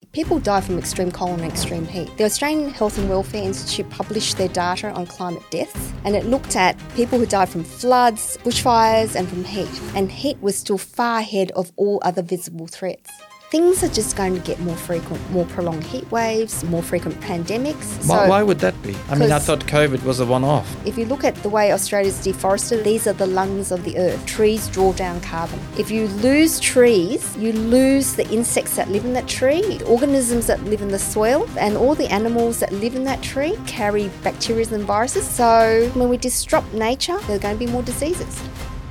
people die from extreme cold and extreme heat. The Australian Health and Welfare Institute published their data on climate deaths, and it looked at people who died from floods, bushfires and from heat. And heat was still far ahead of all other visible threats. Things are just going to get more frequent, more prolonged heat waves, more frequent pandemics. Why would that be? I mean, I thought COVID was a one-off. If you look at the way Australia's deforested, these are the lungs of the earth. Trees draw down carbon. If you lose trees, you lose the insects that live in that tree, the organisms that live in the soil, and all the animals that live in that tree carry bacteria and viruses. So when we disrupt nature, there are going to be more diseases.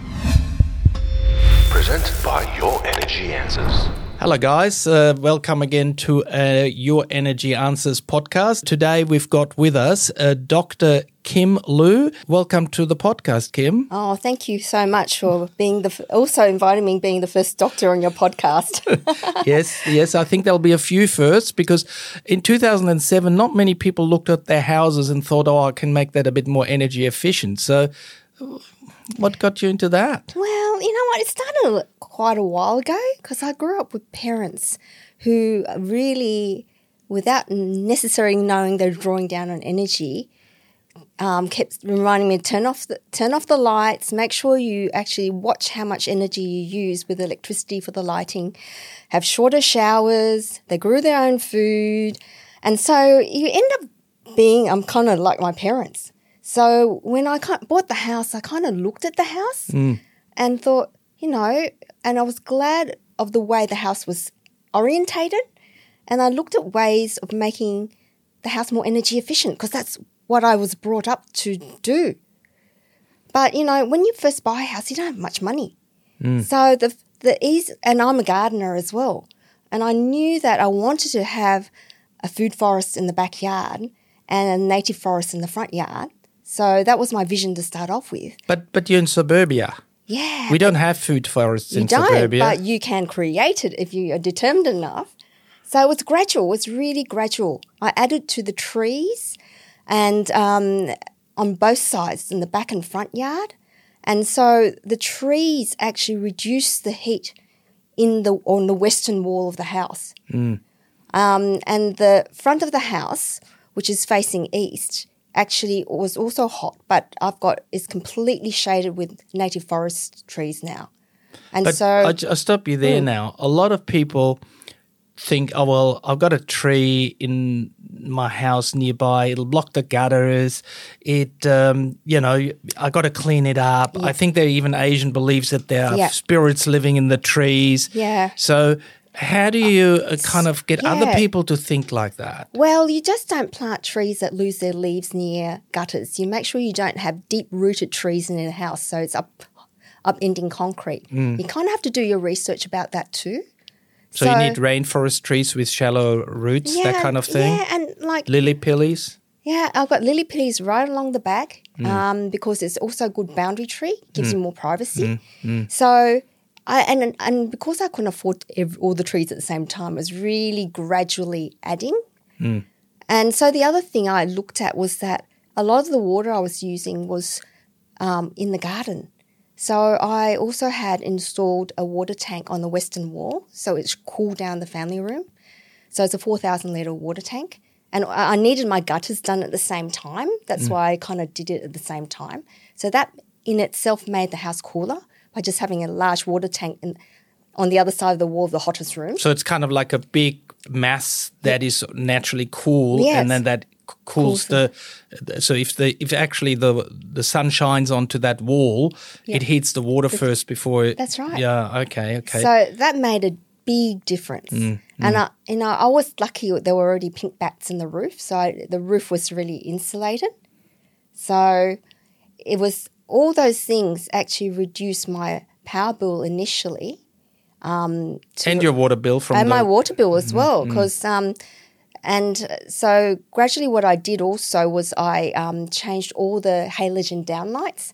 Presented by Your Energy Answers. Hello guys, welcome again to Your Energy Answers podcast. Today we've got with us Dr. Kim Liu. Welcome to the podcast, Kim. Oh, thank you so much for being also inviting me being the first doctor on your podcast. Yes, I think there'll be a few firsts because in 2007 not many people looked at their houses and thought, I can make that a bit more energy efficient. So what got you into that? Well, you know what? It started quite a while ago because I grew up with parents who really, without necessarily knowing they're drawing down on energy, kept reminding me to turn off the lights, make sure you actually watch how much energy you use with electricity for the lighting, have shorter showers, they grew their own food. And so you end up being, I'm kind of like my parents. So when I bought the house, I kind of looked at the house and thought, and I was glad of the way the house was orientated, and I looked at ways of making the house more energy efficient because that's what I was brought up to do. But, when you first buy a house, you don't have much money. So the ease, and I'm a gardener as well, and I knew that I wanted to have a food forest in the backyard and a native forest in the front yard. So that was my vision to start off with. But you're in suburbia. Yeah. We don't have food forests in suburbia. But you can create it if you are determined enough. So it was gradual. It was really gradual. I added to the trees and on both sides, in the back and front yard. And so the trees actually reduced the heat on the western wall of the house. And the front of the house, which is facing east, actually was also hot, but it's completely shaded with native forest trees now. And but so I'll stop you there now. A lot of people think, I've got a tree in my house nearby. It'll block the gutters. I got to clean it up. Yeah. I think there are even Asian beliefs that there are spirits living in the trees. Yeah. So how do you kind of get other people to think like that? Well, you just don't plant trees that lose their leaves near gutters. You make sure you don't have deep-rooted trees in your house so it's upending concrete. You kind of have to do your research about that too. So you need rainforest trees with shallow roots, that kind of thing? Yeah, and like lily pillies? Yeah, I've got lily pillies right along the back because it's also a good boundary tree, gives you more privacy. So And because I couldn't afford all the trees at the same time, I was really gradually adding. And so the other thing I looked at was that a lot of the water I was using was in the garden. So I also had installed a water tank on the western wall, so it cooled down the family room. So it's a 4,000-litre water tank. And I needed my gutters done at the same time. That's why I kind of did it at the same time. So that in itself made the house cooler by just having a large water tank on the other side of the wall of the hottest room. So it's kind of like a big mass that is naturally cool, and then that cools so if actually the sun shines onto that wall, it heats the water first before. That's right. Yeah. Okay. So that made a big difference. And I was lucky there were already pink bats in the roof, so the roof was really insulated. So it was all those things actually reduced my power bill initially. And your water bill my water bill as well, because and so gradually what I did also was I changed all the halogen downlights.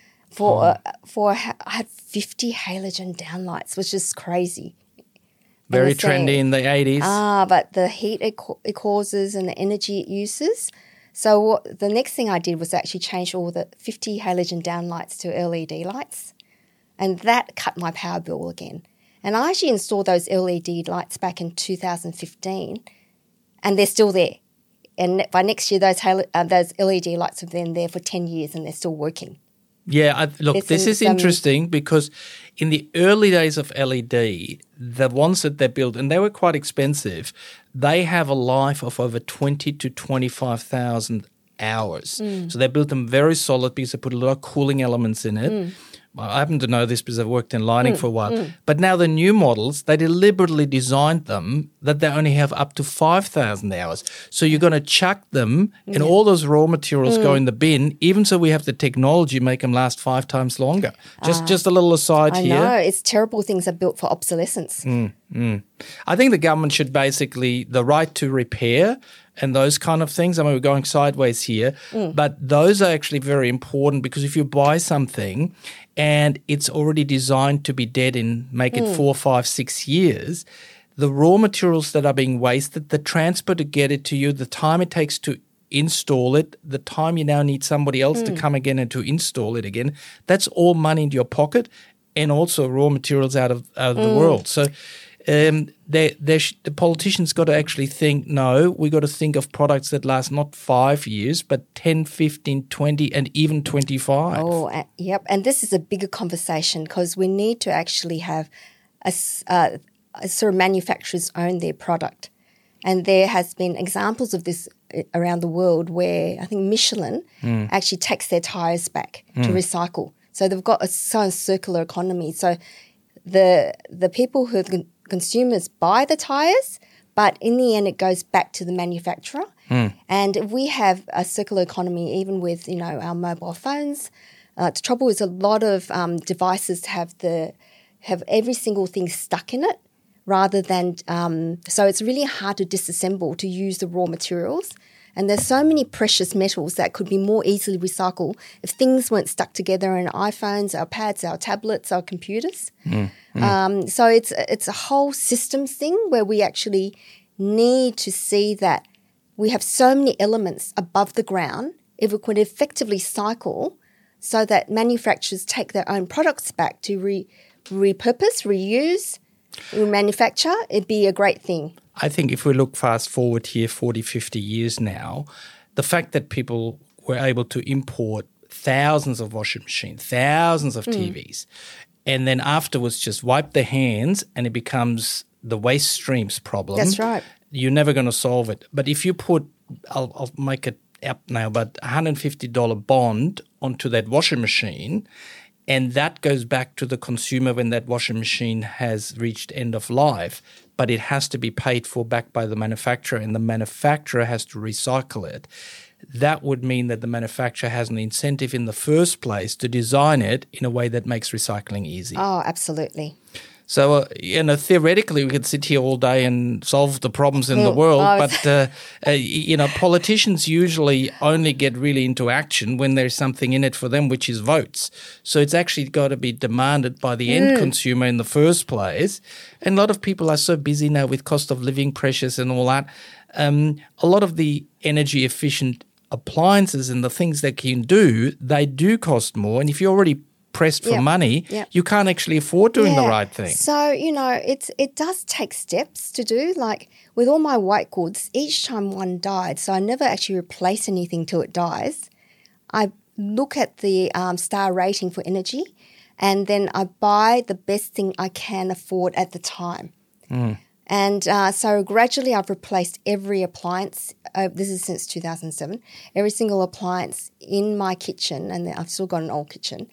I had 50 halogen downlights, which is crazy. Very trendy in the 80s. But the heat it causes and the energy it uses. So the next thing I did was actually change all the 50 halogen downlights to LED lights, and that cut my power bill again. And I actually installed those LED lights back in 2015, and they're still there. And by next year, those LED lights have been there for 10 years and they're still working. Yeah, look, this is interesting because in the early days of LED, the ones that they built, and they were quite expensive, they have a life of over 20 to 25,000 hours. So they built them very solid because they put a lot of cooling elements in it. I happen to know this because I've worked in lighting for a while. But now the new models, they deliberately designed them that they only have up to 5,000 hours. So you're going to chuck them and all those raw materials go in the bin, even so we have the technology make them last 5 times longer. Just a little aside here. I know. It's terrible things are built for obsolescence. I think the government should basically, the right to repair and those kind of things. I mean, we're going sideways here, but those are actually very important because if you buy something and it's already designed to be dead in, make it 4, 5, 6 years, the raw materials that are being wasted, the transport to get it to you, the time it takes to install it, the time you now need somebody else to come again and to install it again, that's all money into your pocket and also raw materials out of the world. So the politicians got to actually think, no, we got to think of products that last not 5 years, but 10, 15, 20, and even 25. Oh, yep. And this is a bigger conversation because we need to actually have a sort of manufacturers own their product. And there has been examples of this around the world where I think Michelin actually takes their tyres back to recycle. So they've got a circular economy. So the people who consumers buy the tyres, but in the end it goes back to the manufacturer. And if we have a circular economy, even with our mobile phones, the trouble is a lot of devices have every single thing stuck in it, rather than so it's really hard to disassemble to use the raw materials. And there's so many precious metals that could be more easily recycled if things weren't stuck together in iPhones, our pads, our tablets, our computers. So it's a whole systems thing where we actually need to see that we have so many elements above the ground. If we could effectively cycle so that manufacturers take their own products back to repurpose, reuse, remanufacture, it'd be a great thing. I think if we look fast forward here 40, 50 years now, the fact that people were able to import thousands of washing machines, thousands of TVs, and then afterwards just wipe their hands and it becomes the waste streams problem. That's right. You're never going to solve it. But if you put, I'll make it up now, but $150 bond onto that washing machine, and that goes back to the consumer when that washing machine has reached end of life, but it has to be paid for back by the manufacturer and the manufacturer has to recycle it. That would mean that the manufacturer has an incentive in the first place to design it in a way that makes recycling easy. Oh, absolutely. So, theoretically, we could sit here all day and solve the problems in the world, but, politicians usually only get really into action when there's something in it for them, which is votes. So it's actually got to be demanded by the end consumer in the first place. And a lot of people are so busy now with cost of living pressures and all that. A lot of the energy efficient appliances and the things they can do, they do cost more. And if you're already pressed for money, you can't actually afford doing the right thing. So, it does take steps to do. Like with all my white goods, each time one died, so I never actually replace anything till it dies. I look at the star rating for energy and then I buy the best thing I can afford at the time. And so gradually I've replaced every appliance. This is since 2007. Every single appliance in my kitchen, and I've still got an old kitchen,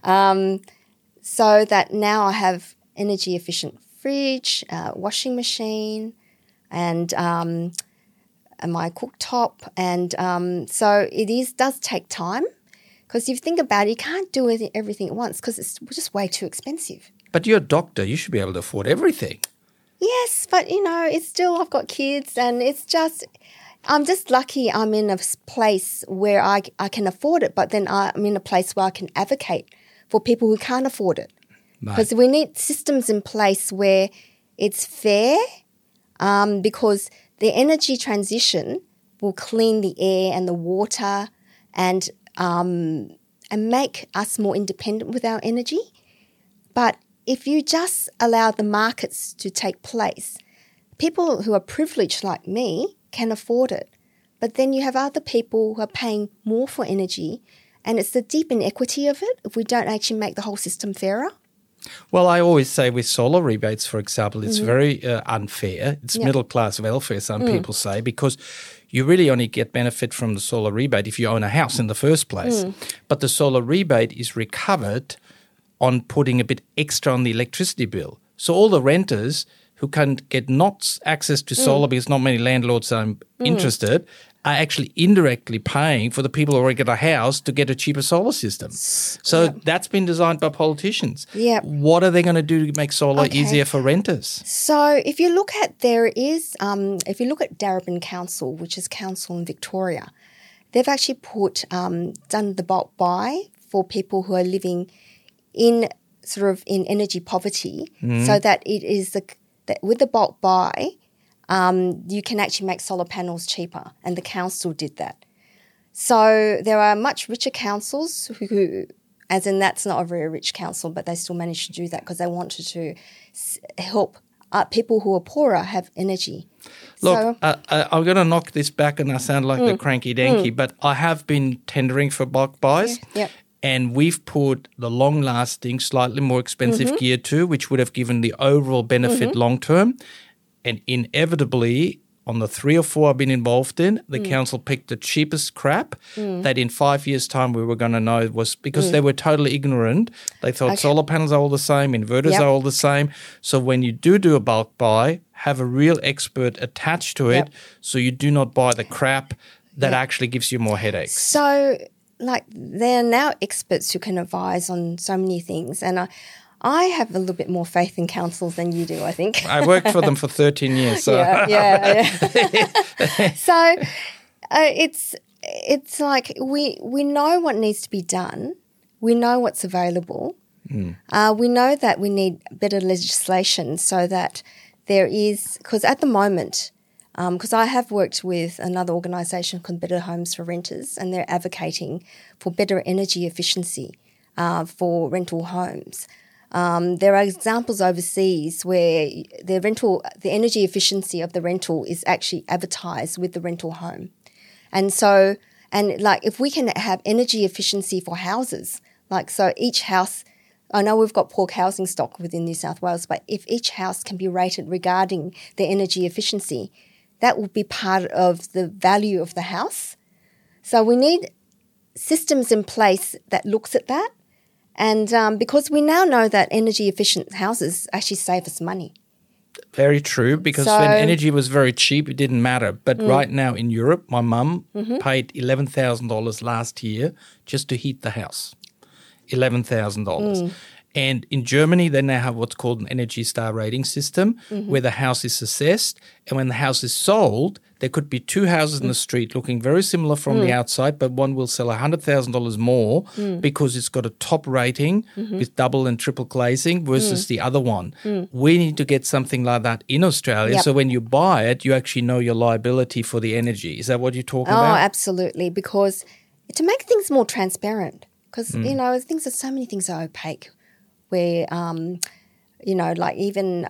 so that now I have energy efficient fridge, washing machine, and my cooktop. And so it does take time because if you think about it, you can't do everything at once because it's just way too expensive. But you're a doctor. You should be able to afford everything. Yes, but, it's still, I've got kids and I'm just lucky I'm in a place where I can afford it, but then I'm in a place where I can advocate for people who can't afford it. Because we need systems in place where it's fair because the energy transition will clean the air and the water and make us more independent with our energy. But if you just allow the markets to take place, people who are privileged like me can afford it. But then you have other people who are paying more for energy, and it's the deep inequity of it if we don't actually make the whole system fairer. Well, I always say with solar rebates, for example, it's very unfair. It's Yeah. middle-class welfare, some people say, because you really only get benefit from the solar rebate if you own a house in the first place. But the solar rebate is recovered on putting a bit extra on the electricity bill. So all the renters who can get not access to solar because not many landlords are interested are actually indirectly paying for the people who already got a house to get a cheaper solar system. So that's been designed by politicians. Yeah. What are they going to do to make solar Okay. easier for renters? So if you look at if you look at Darebin Council, which is council in Victoria, they've actually done the bulk buy for people who are living in energy poverty, so that it is that with the bulk buy, you can actually make solar panels cheaper, and the council did that. So there are much richer councils who, as in that's not a very rich council, but they still managed to do that because they wanted to help people who are poorer have energy. Look, I'm going to knock this back and I sound like the cranky-danky, but I have been tendering for bulk buys. Yep. And we've put the long-lasting, slightly more expensive Gear 2, which would have given the overall benefit long-term. And inevitably, on the 3 or 4 I've been involved in, the council picked the cheapest crap that in 5 years' time we were going to know was because they were totally ignorant. They thought solar panels are all the same, inverters are all the same. So when you do a bulk buy, have a real expert attached to it so you do not buy the crap that actually gives you more headaches. So, there are now experts who can advise on so many things, and I have a little bit more faith in councils than you do, I think. I worked for them for 13 years. So. Yeah. So it's like we know what needs to be done. We know what's available. We know that we need better legislation so that there is – because at the moment – because I have worked with another organisation called Better Homes for Renters, and they're advocating for better energy efficiency for rental homes. There are examples overseas where the energy efficiency of the rental is actually advertised with the rental home. And so, if we can have energy efficiency for houses, so each house, I know we've got poor housing stock within New South Wales, but if each house can be rated regarding the energy efficiency, that will be part of the value of the house. So we need systems in place that looks at that. And because we now know that energy efficient houses actually save us money. Very true, because when energy was very cheap, it didn't matter. But right now in Europe, my mum paid $11,000 last year just to heat the house. $11,000. And in Germany, they now have what's called an Energy Star rating system where the house is assessed. And when the house is sold, there could be 2 houses in the street looking very similar from the outside, but one will sell $100,000 more because it's got a top rating with double and triple glazing versus the other one. We need to get something like that in Australia. So when you buy it, you actually know your liability for the energy. Is that what you're talking about? Oh, absolutely. Because to make things more transparent, because, so many things are opaque. Where, even,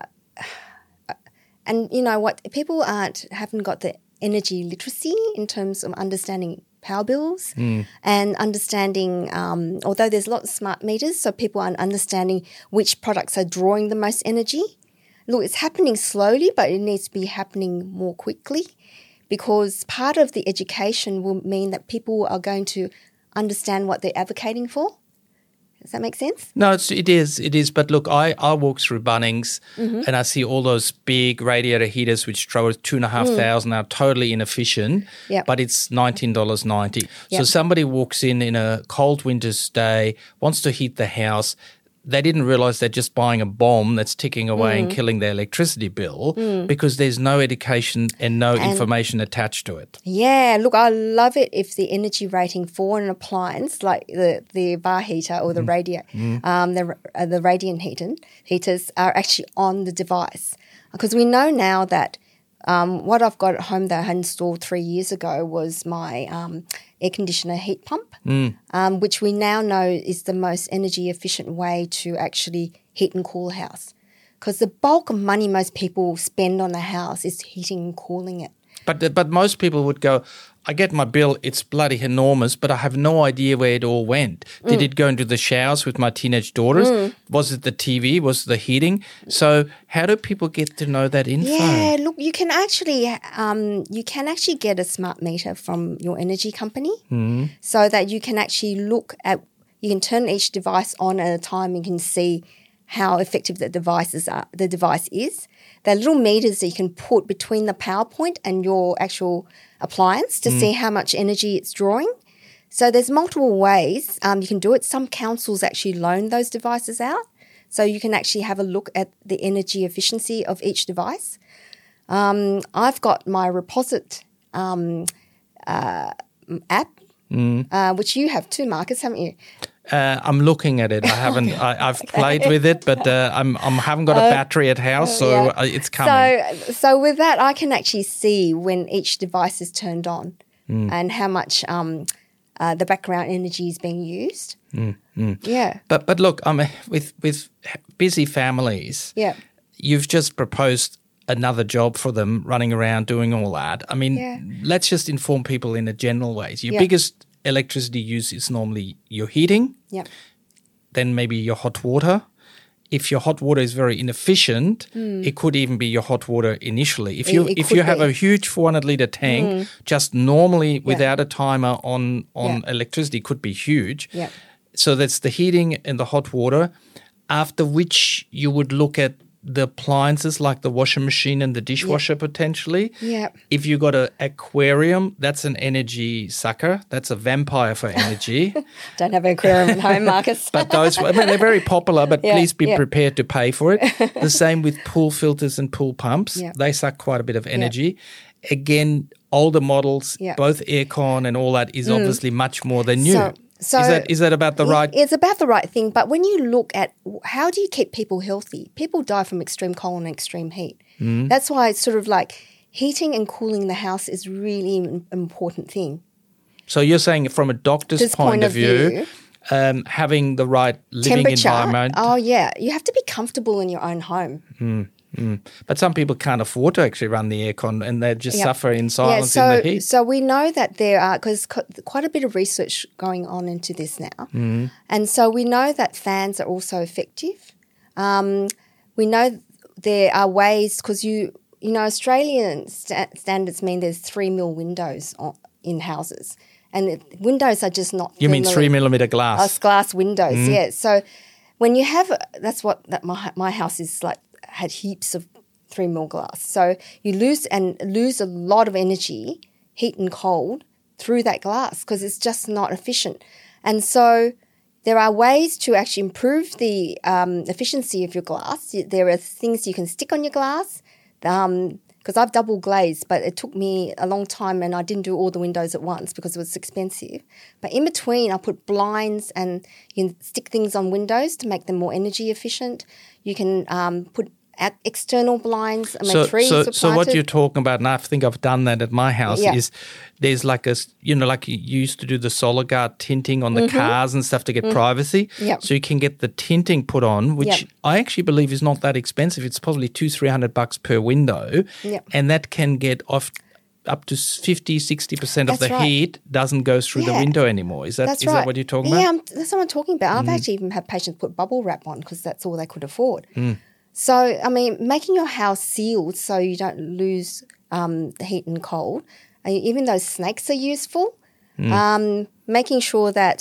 and people haven't got the energy literacy in terms of understanding power bills and understanding, although there's lots of smart meters, so people aren't understanding which products are drawing the most energy. Look, it's happening slowly, but it needs to be happening more quickly because part of the education will mean that people are going to understand what they're advocating for. Does that make sense? No, it is. But look, I walk through Bunnings and I see all those big radiator heaters which throw $2,500 are totally inefficient, but it's $19.90. So somebody walks in a cold winter's day, wants to heat the house. They didn't realize they're just buying a bomb that's ticking away and killing their electricity bill because there's no education and no information attached to it. Yeah, look, I love it if the energy rating for an appliance like the bar heater or the the radiant heaters are actually on the device, because we know now that What I've got at home that I had installed 3 years ago was my air conditioner heat pump, which we now know is the most energy efficient way to actually heat and cool a house. Because the bulk of money most people spend on a house is heating and cooling it. But most people would go, I get my bill, it's bloody enormous, but I have no idea where it all went. Did it go into the showers with my teenage daughters? Was it the TV? Was it the heating? So how do people get to know that info? Yeah, look, you can actually get a smart meter from your energy company, so that you can actually you can turn each device on at a time and can see how effective the device is. They're little meters that you can put between the power point and your actual appliance to see how much energy it's drawing. So there's multiple ways you can do it. Some councils actually loan those devices out, so you can actually have a look at the energy efficiency of each device. I've got my Reposit app, which you have too, Marcus, haven't you? I'm looking at it. I haven't. I've played with it, but I haven't got a battery at house, so it's coming. So with that, I can actually see when each device is turned on and how much the background energy is being used. Yeah. But look, with busy families. Yeah. You've just proposed another job for them, running around doing all that. I mean, let's just inform people in a general way. Your biggest electricity use is normally your heating, then maybe your hot water. If your hot water is very inefficient, it could even be your hot water initially. If you have a huge 400-litre tank, just normally without a timer on electricity, could be huge. Yeah. So that's the heating and the hot water, after which you would look at the appliances like the washing machine and the dishwasher potentially. Yeah. If you got an aquarium, that's an energy sucker. That's a vampire for energy. Don't have an aquarium at home, Marcus. But they're very popular, but please be prepared to pay for it. The same with pool filters and pool pumps. Yeah. They suck quite a bit of energy. Again, older models, both aircon and all that is obviously much more than new. So is that about the right? It's about the right thing. But when you look at how do you keep people healthy, people die from extreme cold and extreme heat. That's why it's sort of like heating and cooling the house is really an important thing. So you're saying from a doctor's point of view, having the right living environment. Oh, yeah. You have to be comfortable in your own home. But some people can't afford to actually run the aircon and they just suffer in silence in the heat. So we know that there are, because quite a bit of research going on into this now. And so we know that fans are also effective. We know there are ways, because Australian standards mean there's 3 mil windows in houses. And windows are just not... You mean 3 millimetre glass? Glass windows, yeah. So when you have... That's what my house is like. Had heaps of 3 mil glass. So you lose a lot of energy, heat and cold, through that glass because it's just not efficient. And so there are ways to actually improve the efficiency of your glass. There are things you can stick on your glass because I've double glazed, but it took me a long time and I didn't do all the windows at once because it was expensive. But in between, I put blinds and you can stick things on windows to make them more energy efficient. You can put external blinds. So what you're talking about, and I think I've done that at my house, is there's like like you used to do the Solar Guard tinting on the cars and stuff to get privacy. Yep. So you can get the tinting put on, which I actually believe is not that expensive. It's probably $200-300 per window, and that can get off up to 50-60% of the heat doesn't go through the window anymore. Is that what you're talking about? Yeah, that's what I'm talking about. I've actually even had patients put bubble wrap on because that's all they could afford. So, I mean, making your house sealed so you don't lose the heat and cold, even though snakes are useful, making sure that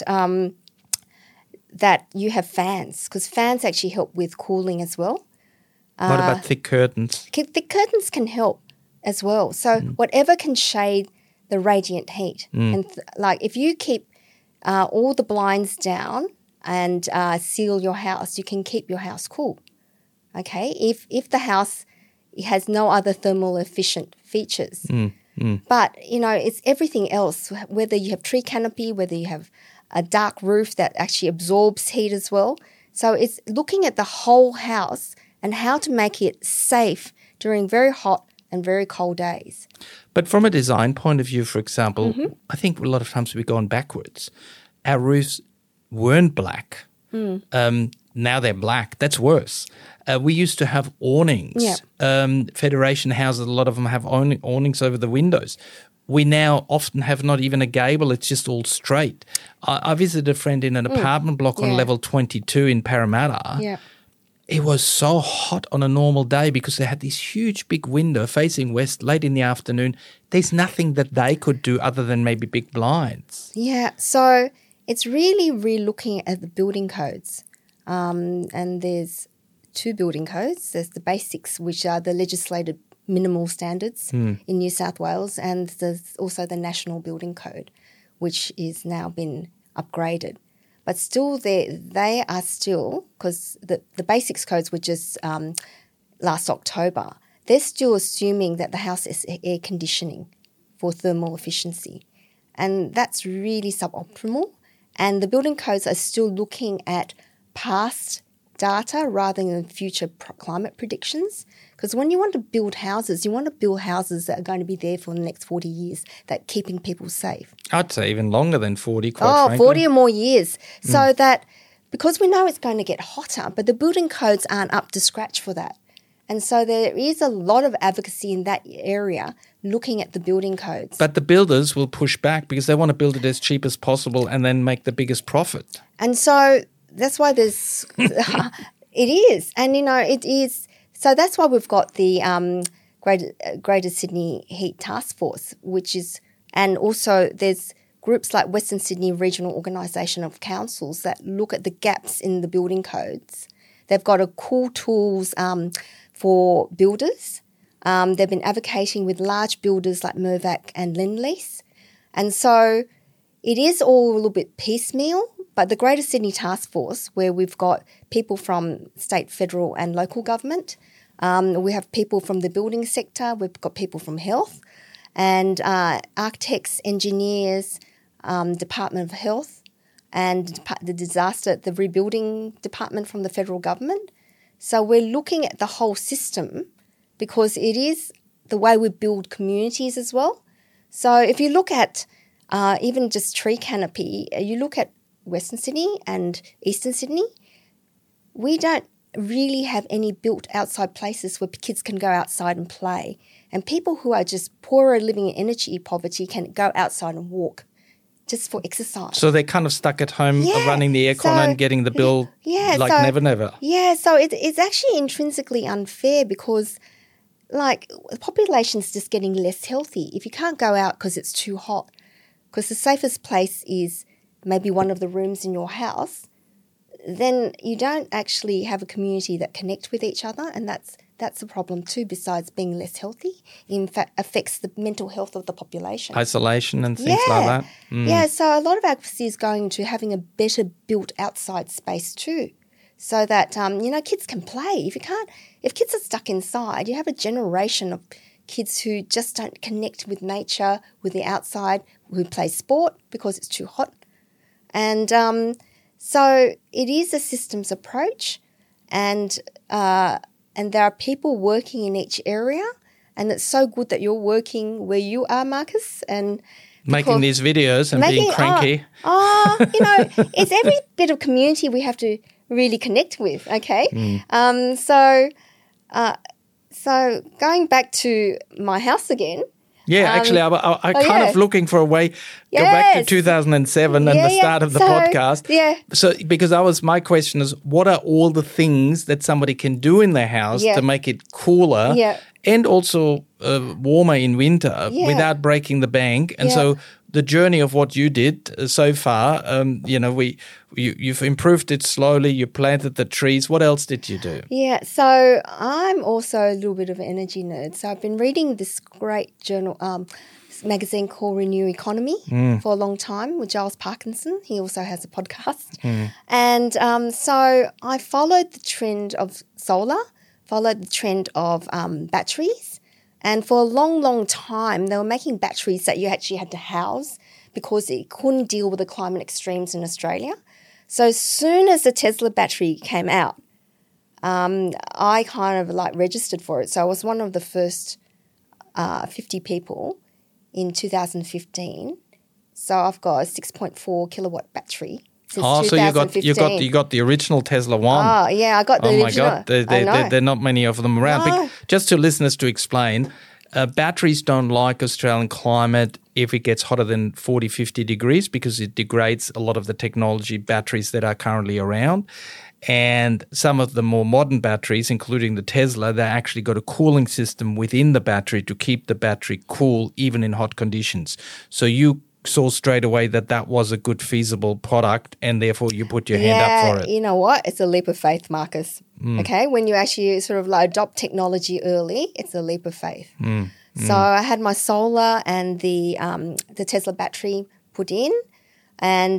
that you have fans because fans actually help with cooling as well. What about thick curtains? Thick curtains can help as well. So whatever can shade the radiant heat. And like if you keep all the blinds down and seal your house, you can keep your house cool. Okay, if the house has no other thermal efficient features. But, it's everything else, whether you have tree canopy, whether you have a dark roof that actually absorbs heat as well. So it's looking at the whole house and how to make it safe during very hot and very cold days. But from a design point of view, for example, I think a lot of times we've gone backwards. Our roofs weren't black. Now they're black. That's worse. We used to have awnings. Yeah. Federation houses, a lot of them have awnings over the windows. We now often have not even a gable. It's just all straight. I visited a friend in an apartment block on level 22 in Parramatta. Yeah. It was so hot on a normal day because they had this huge big window facing west late in the afternoon. There's nothing that they could do other than maybe big blinds. Yeah, so it's really re-looking at the building codes. And there's 2 building codes. There's the basics, which are the legislated minimal standards in New South Wales, and there's also the National Building Code, which is now been upgraded. But still, they are still, because the basics codes were just last October, they're still assuming that the house is air conditioning for thermal efficiency. And that's really suboptimal. And the building codes are still looking at past data rather than future climate predictions. Because when you want to build houses, you want to build houses that are going to be there for the next 40 years, that keeping people safe. I'd say even longer than 40, quite frankly. 40 or more years. So that, because we know it's going to get hotter, but the building codes aren't up to scratch for that. And so there is a lot of advocacy in that area looking at the building codes. But the builders will push back because they want to build it as cheap as possible and then make the biggest profit. And so that's why there's it is. And, it is. So that's why we've got the Greater Sydney Heat Task Force, which is, and also there's groups like Western Sydney Regional Organisation of Councils that look at the gaps in the building codes. They've got a cool tools for builders. They've been advocating with large builders like Mirvac and Lendlease. And so it is all a little bit piecemeal, but the Greater Sydney Task Force, where we've got people from state, federal and local government, we have people from the building sector, we've got people from health and architects, engineers, Department of Health and the rebuilding department from the federal government. So we're looking at the whole system because it is the way we build communities as well. So if you look at even just tree canopy, you look at Western Sydney and Eastern Sydney, we don't really have any built outside places where kids can go outside and play. And people who are just poorer, living in energy poverty, can go outside and walk just for exercise. So they're kind of stuck at home running the aircon and getting the bill never. Yeah, so it's actually intrinsically unfair because the population's just getting less healthy. If you can't go out because it's too hot, because the safest place is maybe one of the rooms in your house, then you don't actually have a community that connect with each other, and that's a problem too, besides being less healthy. In fact, affects the mental health of the population. Isolation and things like that. Yeah, so a lot of advocacy is going to having a better built outside space too, so that, kids can play. If kids are stuck inside, you have a generation of kids who just don't connect with nature, with the outside, who play sport because it's too hot. And so it is a systems approach, and there are people working in each area, and it's so good that you're working where you are, Marcus, and making these videos and being cranky. It's every bit of community we have to really connect with. Okay, so going back to my house again. Yeah, actually, I kind of looking for a way go back to 2007 and the start of the podcast. Yeah. So because my question is, what are all the things that somebody can do in their house to make it cooler and also warmer in winter without breaking the bank? And so the journey of what you did so far, you've improved it slowly. You planted the trees. What else did you do? Yeah, so I'm also a little bit of an energy nerd. So I've been reading this great journal, magazine called Renew Economy for a long time with Giles Parkinson. He also has a podcast. And so I followed the trend of solar, followed the trend of batteries. And for a long, long time, they were making batteries that you actually had to house because it couldn't deal with the climate extremes in Australia. So as soon as the Tesla battery came out, I kind of registered for it. So I was one of the first 50 people in 2015. So I've got a 6.4 kilowatt battery since 2015. So you got the original Tesla one. Oh, yeah, I got the original. Oh, my God. There are not many of them around. No. Just to listeners to explain, batteries don't like Australian climate if it gets hotter than 40, 50 degrees because it degrades a lot of the technology batteries that are currently around. And some of the more modern batteries, including the Tesla, they actually got a cooling system within the battery to keep the battery cool even in hot conditions. So you saw straight away that was a good feasible product and therefore you put your hand up for it. You know what? It's a leap of faith, Marcus. Okay? When you actually sort of like adopt technology early, it's a leap of faith. So I had my solar and the Tesla battery put in and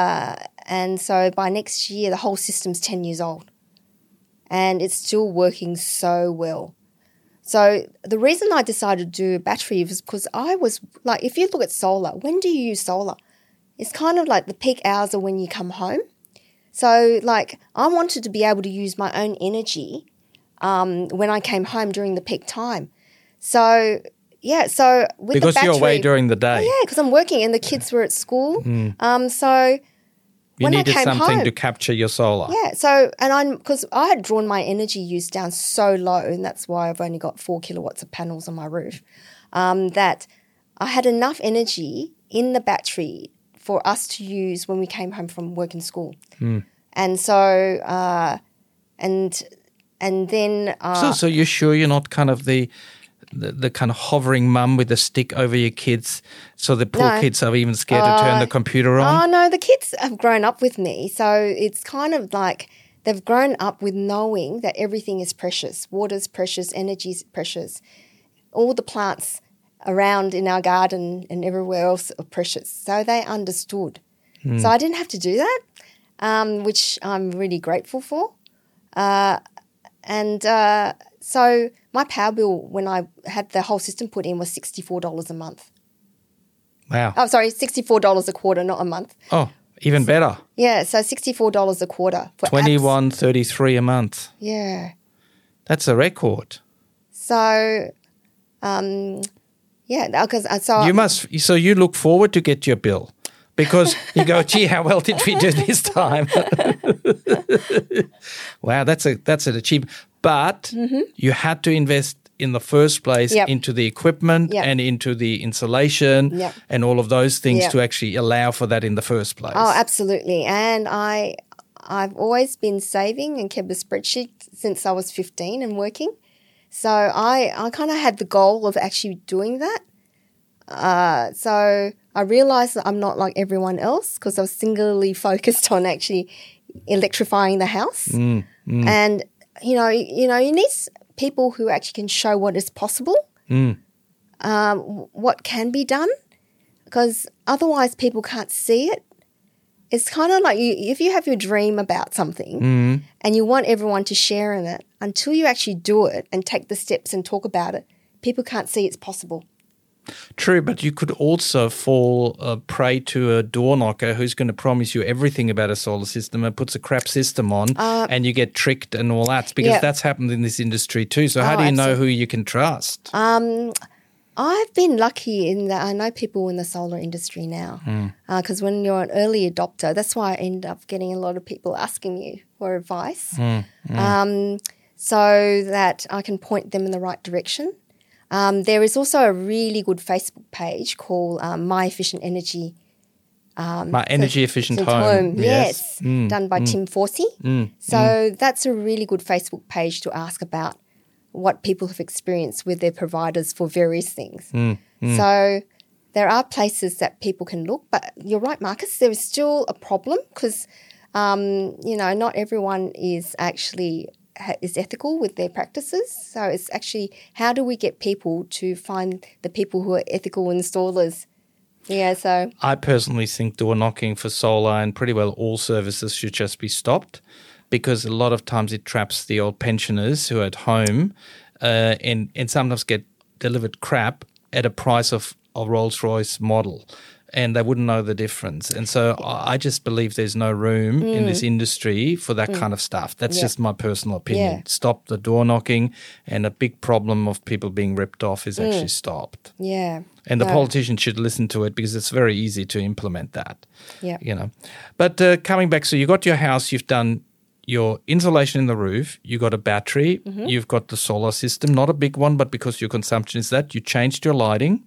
so by next year the whole system's 10 years old and it's still working so well. So the reason I decided to do a battery was because I was like, if you look at solar, when do you use solar? It's kind of like the peak hours are when you come home. So like I wanted to be able to use my own energy when I came home during the peak time. So yeah, so with because the battery, you're away during the day. Oh, yeah, because I'm working and the kids were at school. So you when needed I came something home, to capture your solar. Yeah, so because I had drawn my energy use down so low, and that's why I've only got 4 kilowatts of panels on my roof, that I had enough energy in the battery for us to use when we came home from work and school. And so and then So you're sure you're not kind of the kind of hovering mum with a stick over your kids so the poor kids are even scared to turn the computer on? Oh, no, the kids have grown up with me. So it's kind of like they've grown up with knowing that everything is precious. Water's precious, energy's precious. All the plants around in our garden and everywhere else are precious. So they understood. So I didn't have to do that, which I'm really grateful for. So my power bill when I had the whole system put in was $64 a month. Wow. Oh, sorry, $64 a quarter, not a month. Oh, even better. Yeah, so $64 a quarter for $21.33 a month. Yeah. That's a record. So, because So you look forward to get your bill because you go, gee, how well did we do this time? Wow, that's an achievement. But you had to invest in the first place into the equipment and into the insulation and all of those things to actually allow for that in the first place. Oh, absolutely. And I've always been saving and kept a spreadsheet since I was 15 and working. So I kind of had the goal of actually doing that. So I realised that I'm not like everyone else because I was singularly focused on actually electrifying the house. And you need people who actually can show what is possible, what can be done, because otherwise people can't see it. It's kind of like if you have your dream about something and you want everyone to share in it, until you actually do it and take the steps and talk about it, people can't see it's possible. True, but you could also fall prey to a door knocker who's going to promise you everything about a solar system and puts a crap system on and you get tricked and all that because that's happened in this industry too. So how do you know who you can trust? I've been lucky in that I know people in the solar industry now because when you're an early adopter, that's why I end up getting a lot of people asking you for advice so that I can point them in the right direction. There is also a really good Facebook page called My Efficient Energy. My Energy Efficient Home. Yes. Done by Tim Forsey. So that's a really good Facebook page to ask about what people have experienced with their providers for various things. So there are places that people can look, but you're right, Marcus, there is still a problem because, not everyone is actually is ethical with their practices. So it's actually how do we get people to find the people who are ethical installers? Yeah, so I personally think door knocking for solar and pretty well all services should just be stopped because a lot of times it traps the old pensioners who are at home and sometimes get delivered crap at a price of a Rolls-Royce model. and they wouldn't know the difference. And so I just believe there's no room in this industry for that kind of stuff. That's just my personal opinion. Yeah. Stop the door knocking, and a big problem of people being ripped off is actually stopped. Yeah. And the No. politicians should listen to it because it's very easy to implement that. Yeah. You know. But coming back, so you got your house, you've done your insulation in the roof, you got a battery, you've got the solar system, not a big one, but because your consumption is that, you changed your lighting,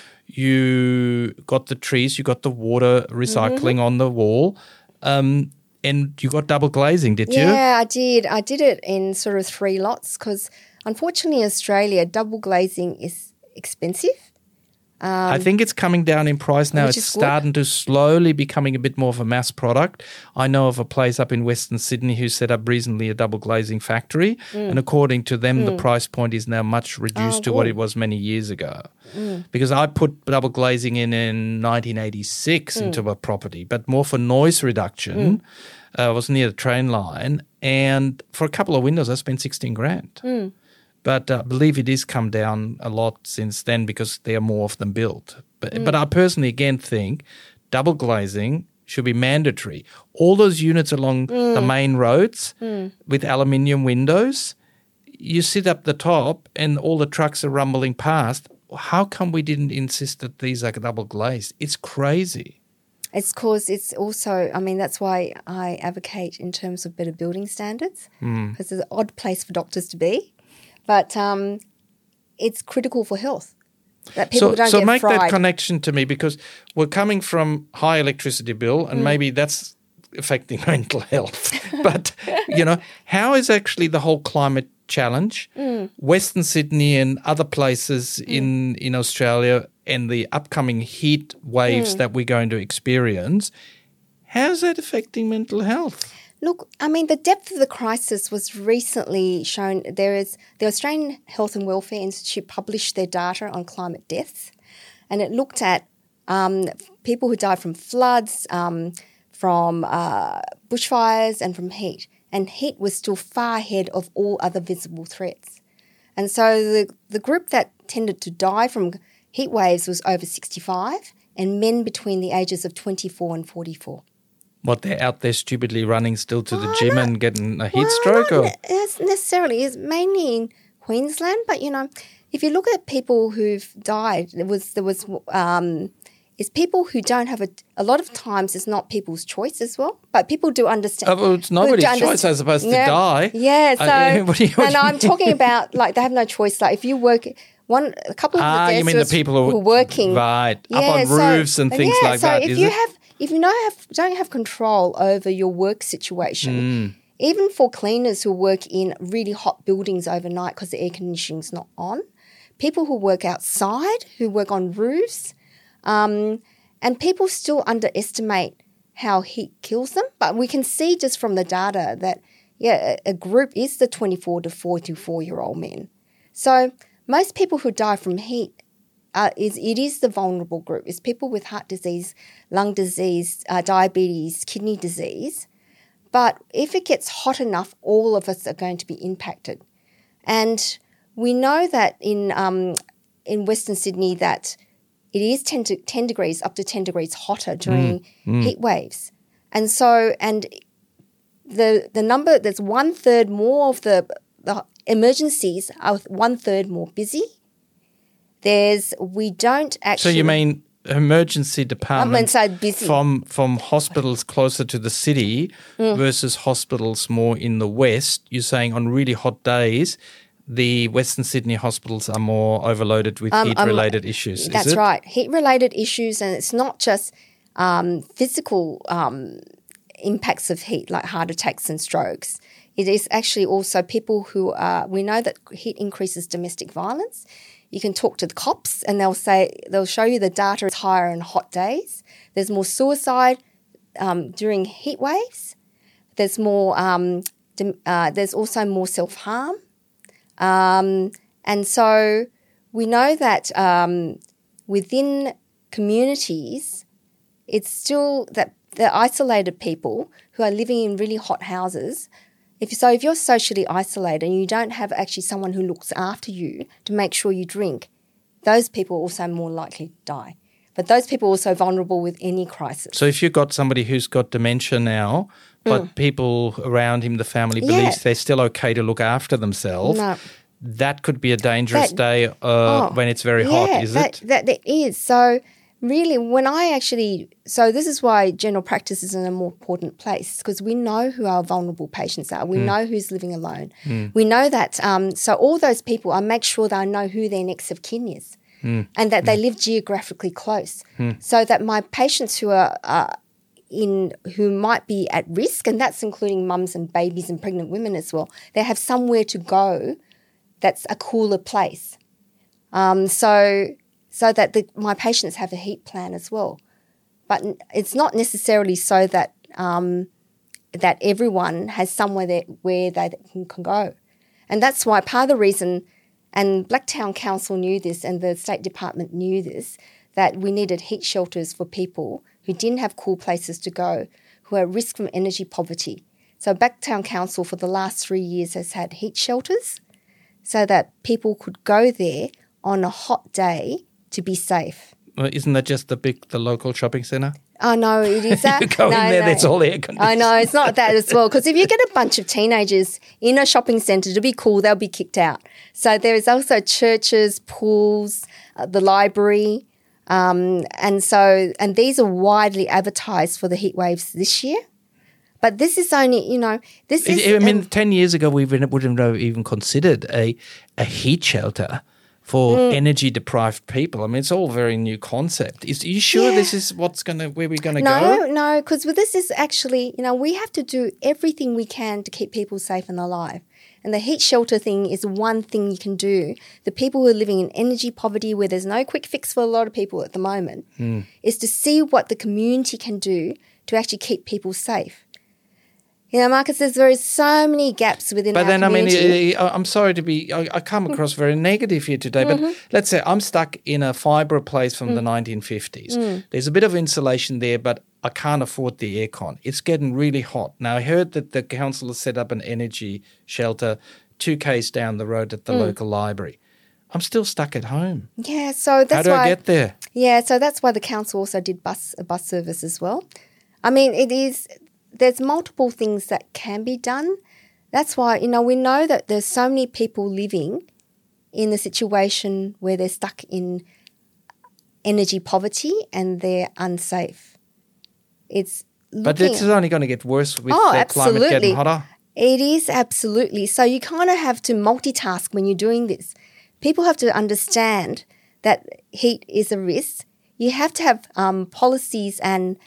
you got the trees, you got the water recycling on the wall, and you got double glazing, did you? Yeah, I did. I did it in sort of 3 lots because unfortunately in Australia, double glazing is expensive. I think it's coming down in price now. Which It's is good. starting to slowly becoming a bit more of a mass product. I know of a place up in Western Sydney who set up recently a double glazing factory, and according to them, the price point is now much reduced to what good. it was many years ago. Because I put double glazing in 1986 into a property, but more for noise reduction. I was near the train line, and for a couple of windows, I spent 16 grand. But I believe it has come down a lot since then because there are more of them built. But I personally, again, think double glazing should be mandatory. All those units along the main roads with aluminium windows, you sit up the top and all the trucks are rumbling past. How come we didn't insist that these are double glazed? It's crazy. It's because it's also, I mean, that's why I advocate in terms of better building standards because it's an odd place for doctors to be. But it's critical for health that people don't so get make fried. that connection to me because we're coming from high electricity bill and maybe that's affecting mental health. But, you know, how is actually the whole climate challenge, Western Sydney and other places in Australia and the upcoming heat waves that we're going to experience, how's that affecting mental health? Look, I mean, the depth of the crisis was recently shown. The Australian Health and Welfare Institute published their data on climate deaths, and it looked at people who died from floods, from bushfires, and from heat. And heat was still far ahead of all other visible threats. And so the group that tended to die from heat waves was over 65 and men between the ages of 24 and 44. What, they're out there stupidly running still to the gym and getting a heat stroke? Or Not necessarily. It's mainly in Queensland. But, you know, if you look at people who've died, it's people who don't have a lot of times it's not people's choice as well. But people do understand. well, it's nobody's choice as opposed to die. Yeah, so, what do you I'm talking about, like, they have no choice. Like, if you work, a couple of the deaths you mean the was people who were working. Right, up on roofs and things like that, if is you it? If you don't have control over your work situation, even for cleaners who work in really hot buildings overnight because the air conditioning's not on, people who work outside, who work on roofs, and people still underestimate how heat kills them. But we can see just from the data that, a group is the 24 to 44-year-old men. So most people who die from heat, it is the vulnerable group. It's people with heart disease, lung disease, diabetes, kidney disease. But if it gets hot enough, all of us are going to be impacted. And we know that in Western Sydney that it is 10 degrees, up to 10 degrees hotter during heat waves. And so, and the number, there's 1/3 more of the emergencies are 1/3 more busy. We don't actually. So you mean emergency departments busy. from hospitals closer to the city versus hospitals more in the west? You're saying on really hot days, the Western Sydney hospitals are more overloaded with heat-related issues, is it? That's right. Heat-related issues, and it's not just physical impacts of heat like heart attacks and strokes. It is actually also people who we know that heat increases domestic violence. You can talk to the cops and they'll show you the data is higher on hot days. There's more suicide during heat waves. There's more. There's also more self-harm. And so we know that within communities, it's still that the isolated people who are living in really hot houses. If you're socially isolated and you don't have actually someone who looks after you to make sure you drink, those people are also more likely to die. But those people are also vulnerable with any crisis. So if you've got somebody who's got dementia now, but people around him, the family believes they're still okay to look after themselves, that could be a dangerous day when it's very hot, is it? That is. So really, so this is why general practice is in a more important place, because we know who our vulnerable patients are. We know who's living alone. We know that. So all those people, I make sure that I know who their next of kin is. And that they live geographically close, so that my patients who are who might be at risk, and that's including mums and babies and pregnant women as well, they have somewhere to go that's a cooler place, so that my patients have a heat plan as well. But it's not necessarily so that that everyone has somewhere where they can go, and that's why part of the reason. And Blacktown Council knew this, and the State Department knew this, that we needed heat shelters for people who didn't have cool places to go, who are at risk from energy poverty. So Blacktown Council for the last 3 years has had heat shelters so that people could go there on a hot day to be safe. Well, isn't that just the local shopping centre? Oh, no, it is that. You go in there, there's all air conditioning. I know, it's not that as well, because if you get a bunch of teenagers in a shopping centre to be cool, they'll be kicked out. So there is also churches, pools, the library, and these are widely advertised for the heat waves this year. But this is only, 10 years ago we wouldn't have even considered a heat shelter for energy-deprived people. I mean, it's all a very new concept. Are you sure this is where we're going to go? No, because this is actually, we have to do everything we can to keep people safe and alive. And the heat shelter thing is one thing you can do. The people who are living in energy poverty, where there's no quick fix for a lot of people at the moment, is to see what the community can do to actually keep people safe. Marcus, there's so many gaps within our community. I'm sorry to be, I come across very negative here today, but let's say I'm stuck in a fibre place from the 1950s. There's a bit of insulation there, but I can't afford the aircon. It's getting really hot. Now, I heard that the council has set up an energy shelter 2 k's down the road at the local library. I'm still stuck at home. Yeah, so that's why... How do I get there? Yeah, so that's why the council also did a bus service as well. I mean, there's multiple things that can be done. That's why, we know that there's so many people living in a situation where they're stuck in energy poverty and they're unsafe. But it's only going to get worse with the climate getting hotter. It is, absolutely. So you kind of have to multitask when you're doing this. People have to understand that heat is a risk. You have to have policies and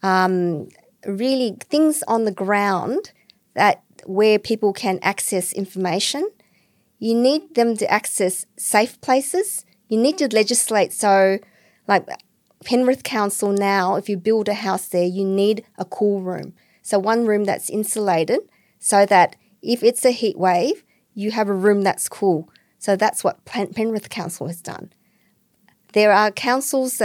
really things on the ground where people can access information. You need them to access safe places. You need to legislate. So like Penrith Council now, if you build a house there, you need a cool room. So one room that's insulated so that if it's a heat wave, you have a room that's cool. So that's what Penrith Council has done. There are councils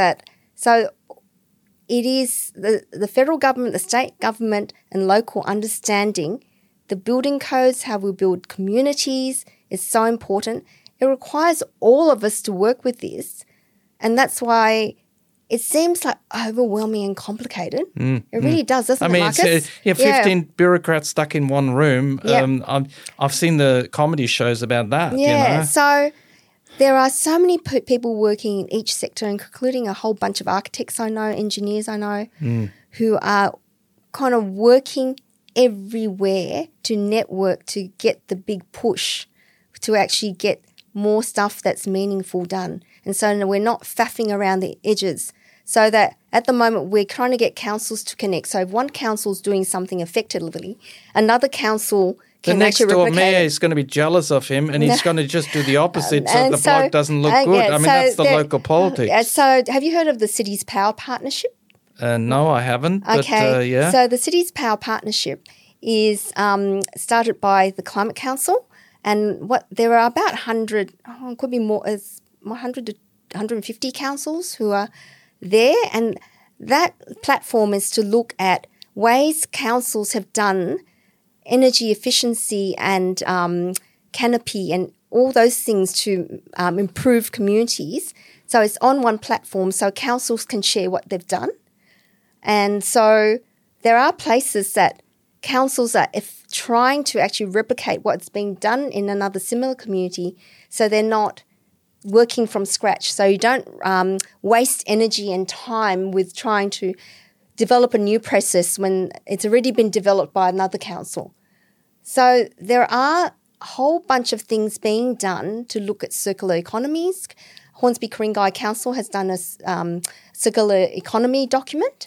it is the federal government, the state government and local understanding the building codes, how we build communities is so important. It requires all of us to work with this, and that's why it seems like overwhelming and complicated. It really does, doesn't it, Marcus? 15 bureaucrats stuck in one room. I've seen the comedy shows about that. Yeah, so there are so many people working in each sector, including a whole bunch of architects I know, engineers I know, who are kind of working everywhere to network to get the big push to actually get more stuff that's meaningful done. And so we're not faffing around the edges. So that at the moment we're trying to get councils to connect. So if one council's doing something effectively, another council the next door mayor is going to be jealous of him and he's going to just do the opposite so the block doesn't look good. I mean, that's the local politics. So have you heard of the Cities Power Partnership? No, I haven't. Okay. But, So the Cities Power Partnership is started by the Climate Council, and there are about 100, it could be more, as 100 to 150 councils who are there, and that platform is to look at ways councils have done energy efficiency and canopy and all those things to improve communities So it's on one platform so councils can share what they've done. And so there are places that councils are trying to actually replicate what's being done in another similar community, so they're not working from scratch. So you don't waste energy and time with trying to develop a new process when it's already been developed by another council. So there are a whole bunch of things being done to look at circular economies. Hornsby Ku-ring-gai Council has done a circular economy document.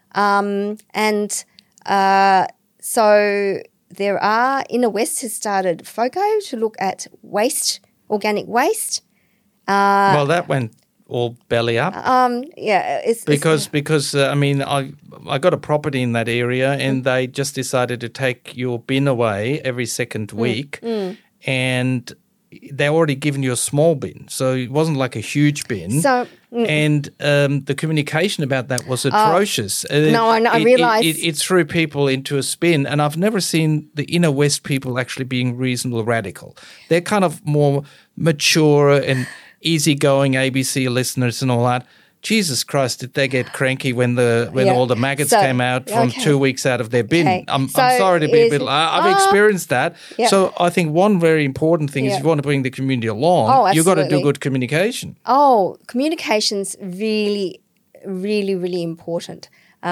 So there are, Inner West has started FOGO to look at waste, organic waste. Well, that went all belly up. Because I mean, I got a property in that area, and they just decided to take your bin away every second week, and they already given you a small bin, so it wasn't like a huge bin. So, and the communication about that was atrocious. I realise. It threw people into a spin, and I've never seen the Inner West people actually being reasonable radical. They're kind of more mature and easygoing ABC listeners and all that. Jesus Christ, did they get cranky when all the maggots came out from 2 weeks out of their bin? Okay. I'm sorry to be a bit. I've experienced that. Yeah. So I think one very important thing is if you want to bring the community along, you've got to do absolutely. good communication. Oh, communication's really, really, really important.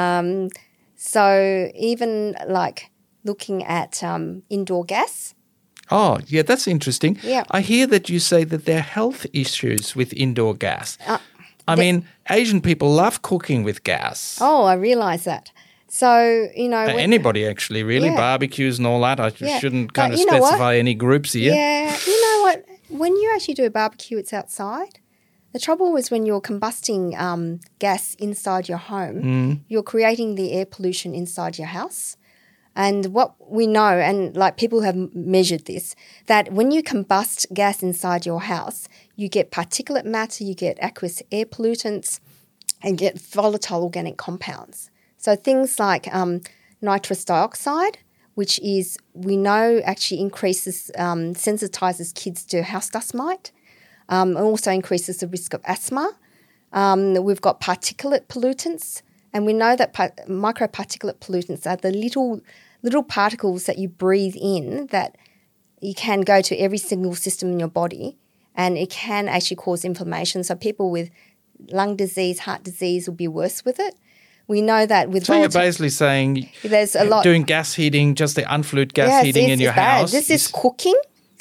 So even like looking at indoor gas. Oh, yeah, that's interesting. Yeah. I hear that you say that there are health issues with indoor gas. I mean, Asian people love cooking with gas. Oh, I realise that. So, Anybody actually, really, barbecues and all that. I shouldn't kind of specify any groups here. Yeah, you know what? When you actually do a barbecue, it's outside. The trouble is when you're combusting gas inside your home, you're creating the air pollution inside your house. And what we know, and like people have measured this, that when you combust gas inside your house, you get particulate matter, you get aqueous air pollutants, and get volatile organic compounds. So things like nitrous dioxide, which is, we know actually increases, sensitizes kids to house dust mite, and also increases the risk of asthma. We've got particulate pollutants, and we know that microparticulate pollutants are the little particles that you breathe in that you can go to every single system in your body, and it can actually cause inflammation. So people with lung disease, heart disease will be worse with it. We know that with you're basically saying there's a lot doing gas heating, just the unflued gas heating in your house. This is cooking.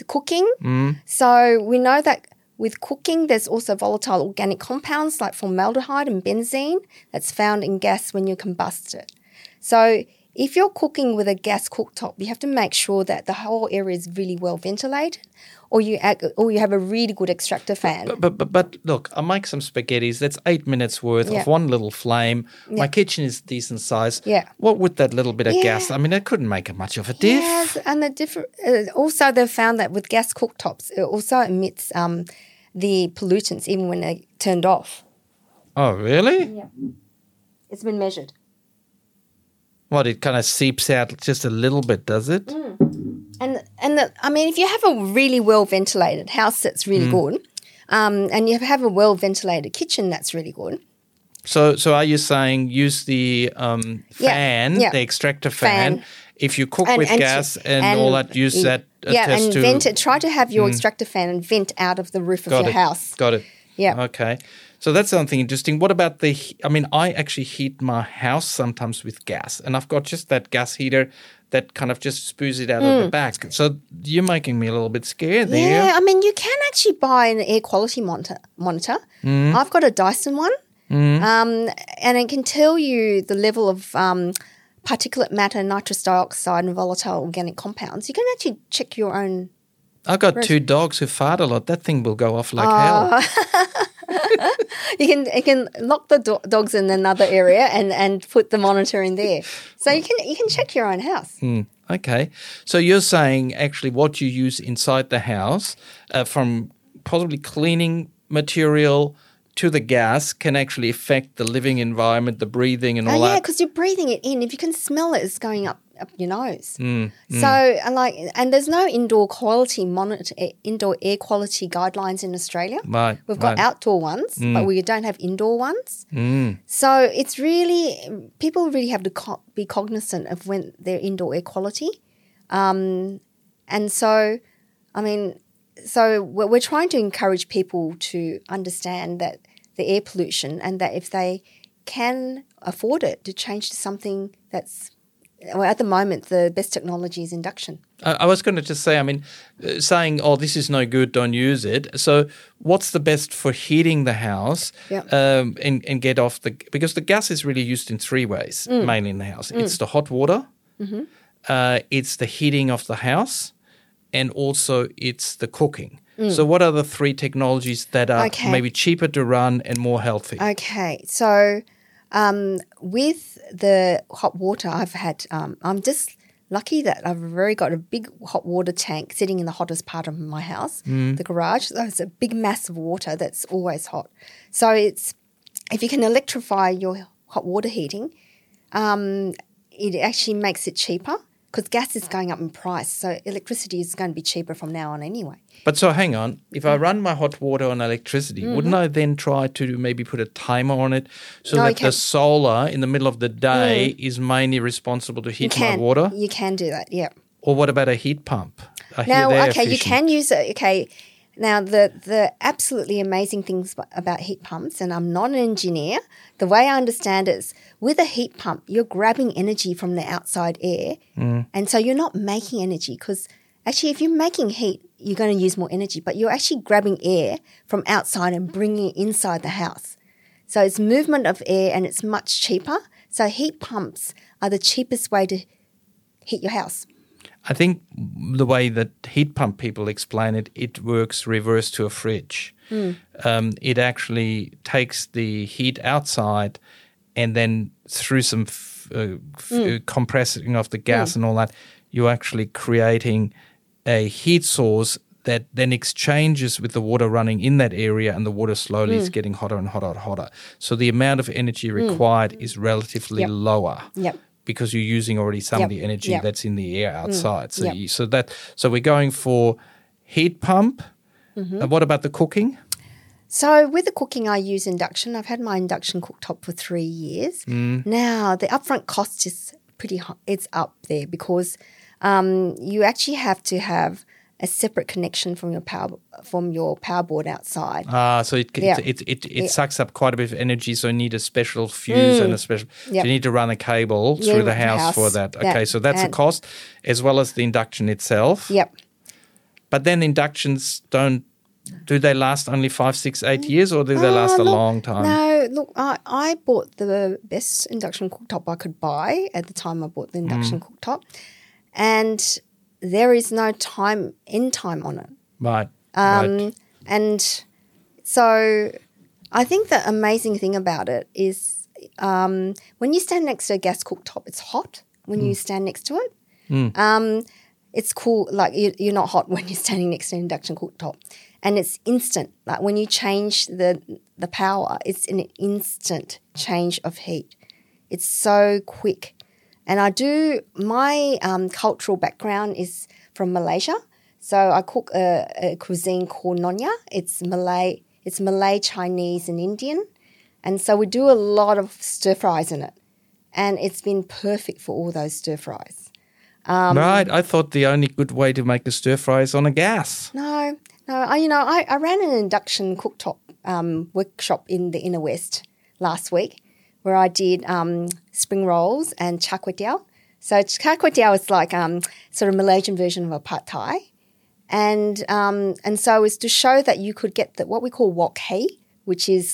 So we know that with cooking, there's also volatile organic compounds like formaldehyde and benzene that's found in gas when you combust it. So if you're cooking with a gas cooktop, you have to make sure that the whole area is really well ventilated, or you have a really good extractor fan. But look, I make some spaghettis. That's 8 minutes worth of one little flame. Yeah. My kitchen is decent size. Yeah. What with that little bit of gas? I mean, that couldn't make much of a diff. Yes, and also they've found that with gas cooktops, it also emits the pollutants even when they're turned off. Oh, really? Yeah. It's been measured. What, it kind of seeps out just a little bit, does it? I mean, if you have a really well ventilated house, that's really good, and you have a well ventilated kitchen, that's really good. So are you saying use the fan, the extractor fan? If you cook with gas and all that, use that. And vent it. Try to have your extractor fan and vent out of the roof of your house. Got it. Yeah. Okay. So that's something interesting. What about I actually heat my house sometimes with gas, and I've got just that gas heater that kind of just spews it out of the back. So you're making me a little bit scared there. Yeah, I mean, you can actually buy an air quality monitor. I've got a Dyson one, and it can tell you the level of particulate matter, nitrous dioxide, and volatile organic compounds. You can actually check your own. I've got 2 dogs who fart a lot. That thing will go off like hell. You can lock the dogs in another area and put the monitor in there, so you can check your own house. Okay, so you're saying actually what you use inside the house, from possibly cleaning material to the gas, can actually affect the living environment, the breathing, and all that. Yeah, because you're breathing it in. If you can smell it, it's going up up your nose. So, and there's no indoor air quality guidelines in Australia. Right. We've got outdoor ones, but we don't have indoor ones. So it's really, people really have to be cognizant of when their indoor air quality. And so, so we're trying to encourage people to understand that the air pollution, and that if they can afford it, to change to something that's, well, at the moment, the best technology is induction. I was going to just say, saying, oh, this is no good, don't use it. So what's the best for heating the house and get off because the gas is really used in three ways, mainly in the house. It's the hot water, it's the heating of the house, and also it's the cooking. So what are the three technologies that are maybe cheaper to run and more healthy? Okay, so with the hot water, I'm just lucky that I've already got a big hot water tank sitting in the hottest part of my house, the garage. So it's a big mass of water that's always hot. So if you can electrify your hot water heating, it actually makes it cheaper, because gas is going up in price. So electricity is going to be cheaper from now on anyway. But so hang on, if I run my hot water on electricity, wouldn't I then try to maybe put a timer on it so that the solar in the middle of the day is mainly responsible to heat my water? You can do that, yeah. Or what about a heat pump? You can use it. Okay, now the absolutely amazing things about heat pumps, and I'm not an engineer, the way I understand it is with a heat pump, you're grabbing energy from the outside air, and so you're not making energy, because actually if you're making heat, you're going to use more energy, but you're actually grabbing air from outside and bringing it inside the house. So it's movement of air, and it's much cheaper. So heat pumps are the cheapest way to heat your house. I think the way that heat pump people explain it, it works reverse to a fridge. It actually takes the heat outside, and then through some compressing of the gas and all that, you're actually creating a heat source that then exchanges with the water running in that area, and the water slowly is getting hotter and hotter and hotter. So the amount of energy required is relatively lower. Because you're using already some of the energy that's in the air outside. So we're going for heat pump. What about the cooking? So with the cooking, I use induction. I've had my induction cooktop for 3 years. Now the upfront cost is pretty high. It's up there, because you actually have to have a separate connection from your power board outside. So it sucks up quite a bit of energy, so you need a special fuse and a special. So you need to run a cable through the house for that. Okay, so that's a cost, as well as the induction itself. But then inductions do they last only 5, 6, 8 years, or do they last a long time? No, look, I bought the best induction cooktop I could buy at the time I bought the induction cooktop, and there is no end time on it. Right. And so I think the amazing thing about it is when you stand next to a gas cooktop, it's hot when you stand next to it. It's cool, like you're not hot when you're standing next to an induction cooktop. And it's instant. Like when you change the power, it's an instant change of heat. It's so quick. And my cultural background is from Malaysia. So I cook a cuisine called Nonya. It's Malay, Chinese and Indian. And so we do a lot of stir fries in it. And it's been perfect for all those stir fries. Right. I thought the only good way to make a stir fry is on a gas. No. I ran an induction cooktop workshop in the Inner West last week, where I did spring rolls and char kway teow. So char kway teow is like sort of Malaysian version of a pad thai, and so it's to show that you could get what we call wok hei, which is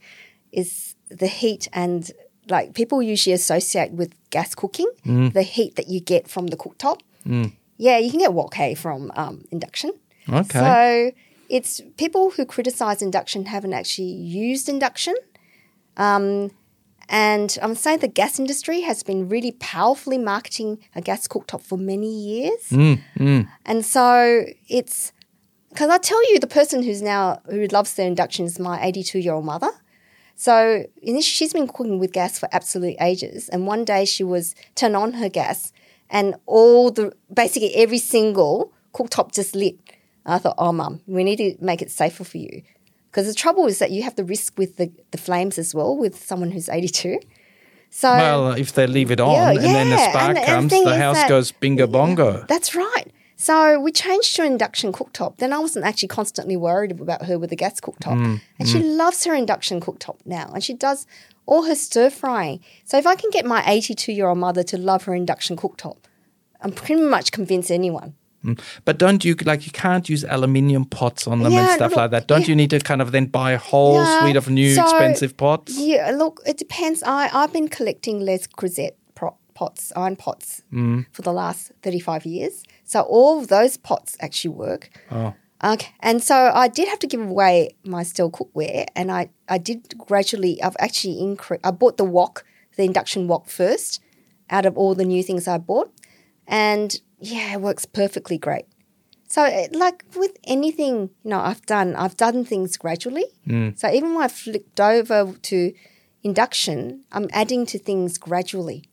the heat, and like people usually associate with gas cooking, the heat that you get from the cooktop. Yeah, you can get wok hei from induction. Okay. So it's people who criticise induction haven't actually used induction. And I'm saying the gas industry has been really powerfully marketing a gas cooktop for many years. And so it's – because I tell you, the person who loves their induction is my 82-year-old mother. So she's been cooking with gas for absolute ages. And one day she was turned on her gas and basically every single cooktop just lit. And I thought, oh, Mum, we need to make it safer for you. Because the trouble is that you have the risk with the flames as well with someone who's 82. So, well, if they leave it on and then the spark comes, the house goes bingo bongo. Yeah, that's right. So we changed to an induction cooktop. Then I wasn't actually constantly worried about her with the gas cooktop. And she loves her induction cooktop now. And she does all her stir frying. So if I can get my 82-year-old mother to love her induction cooktop, I'm pretty much convinced anyone. But don't you, you can't use aluminium pots on them and stuff like that. Don't you need to kind of then buy a whole suite of new expensive pots? Yeah, look, it depends. I've been collecting Les Creuset pots, iron pots, for the last 35 years. So all of those pots actually work. Oh. Okay. And so I did have to give away my steel cookware, and I did gradually, I've actually I bought the induction wok first out of all the new things I bought. And yeah, it works perfectly great. So like with anything, I've done things gradually. So even when I flipped over to induction, I'm adding to things gradually.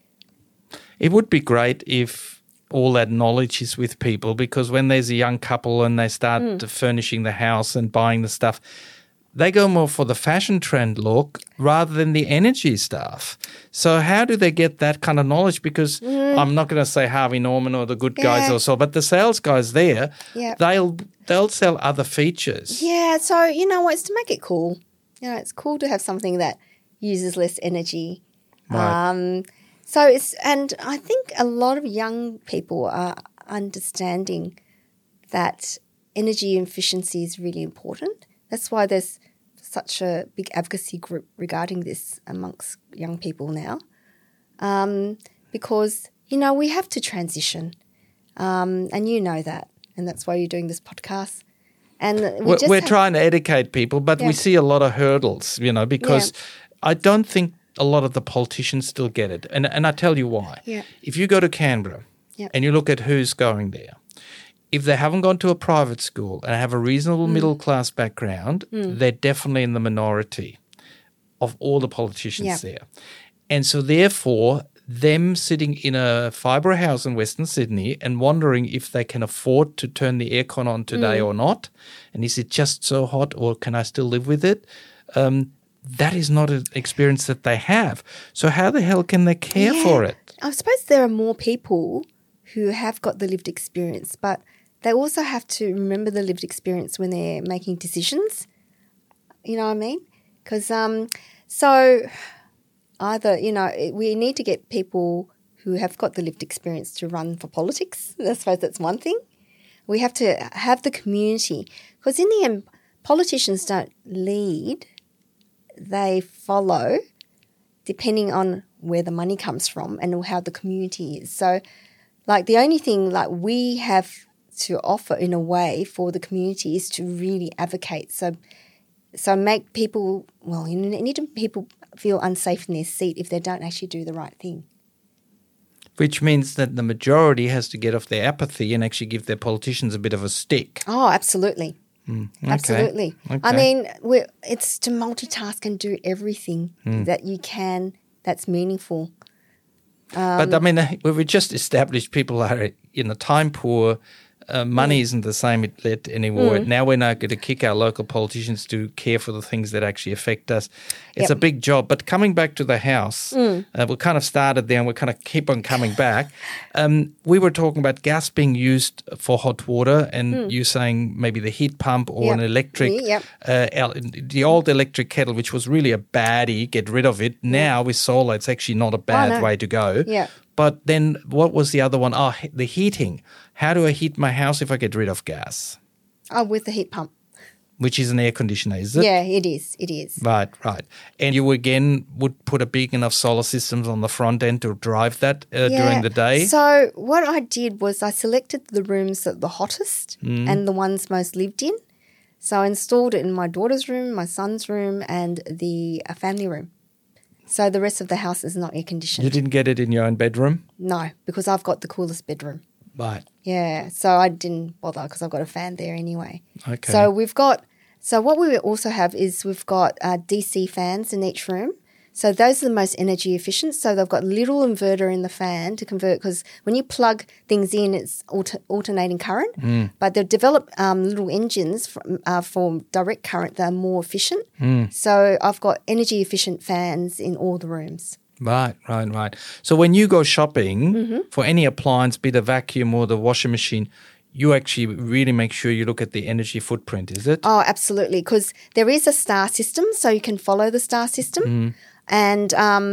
It would be great if all that knowledge is with people, because when there's a young couple and they start furnishing the house and buying the stuff, they go more for the fashion trend look rather than the energy stuff. So how do they get that kind of knowledge? Because I'm not going to say Harvey Norman or the good guys or so, but the sales guys there, they'll sell other features. Yeah, so you know what? It's to make it cool. It's cool to have something that uses less energy. Right. And I think a lot of young people are understanding that energy efficiency is really important. That's why there's such a big advocacy group regarding this amongst young people now, because, we have to transition, and you know that, and that's why you're doing this podcast. And we're trying to educate people, but we see a lot of hurdles, because I don't think a lot of the politicians still get it. And I tell you why. Yeah. If you go to Canberra and you look at who's going there, if they haven't gone to a private school and have a reasonable middle-class background, they're definitely in the minority of all the politicians there. And so therefore, them sitting in a fibre house in Western Sydney and wondering if they can afford to turn the aircon on today or not, and is it just so hot or can I still live with it, that is not an experience that they have. So how the hell can they care for it? I suppose there are more people who have got the lived experience, but they also have to remember the lived experience when they're making decisions. You know what I mean? Because so either, we need to get people who have got the lived experience to run for politics. I suppose that's one thing. We have to have the community, because in the end, politicians don't lead, they follow depending on where the money comes from and how the community is. So the only thing we have to offer in a way for the community is to really advocate. So make people, need people feel unsafe in their seat if they don't actually do the right thing. Which means that the majority has to get off their apathy and actually give their politicians a bit of a stick. Oh, absolutely. Okay. Absolutely. Okay. I mean, it's to multitask and do everything that you can that's meaningful. But I mean, we've just established people are time poor. Money isn't the same anymore. Now we're not going to kick our local politicians to care for the things that actually affect us. It's a big job. But coming back to the house, we kind of started there and we kind of keep on coming back. We were talking about gas being used for hot water and you saying maybe the heat pump or an electric, the old electric kettle, which was really a baddie, get rid of it. Now with solar, it's actually not a bad way to go. Yeah. But then what was the other one? Oh, the heating. How do I heat my house if I get rid of gas? Oh, with the heat pump. Which is an air conditioner, is it? Yeah, it is. It is. Right. And you again would put a big enough solar systems on the front end to drive that during the day? So what I did was I selected the rooms that are the hottest and the ones most lived in. So I installed it in my daughter's room, my son's room, and the family room. So the rest of the house is not air conditioned. You didn't get it in your own bedroom? No, because I've got the coolest bedroom. Right. Yeah, so I didn't bother because I've got a fan there anyway. Okay. So what we also have is we've got DC fans in each room. So those are the most energy efficient. So they've got a little inverter in the fan to convert, because when you plug things in, it's alternating current. But they've developed little engines for direct current that are more efficient. So I've got energy efficient fans in all the rooms. Right. So when you go shopping for any appliance, be it a vacuum or the washing machine, you actually really make sure you look at the energy footprint, is it? Oh, absolutely, because there is a star system, so you can follow the star system. And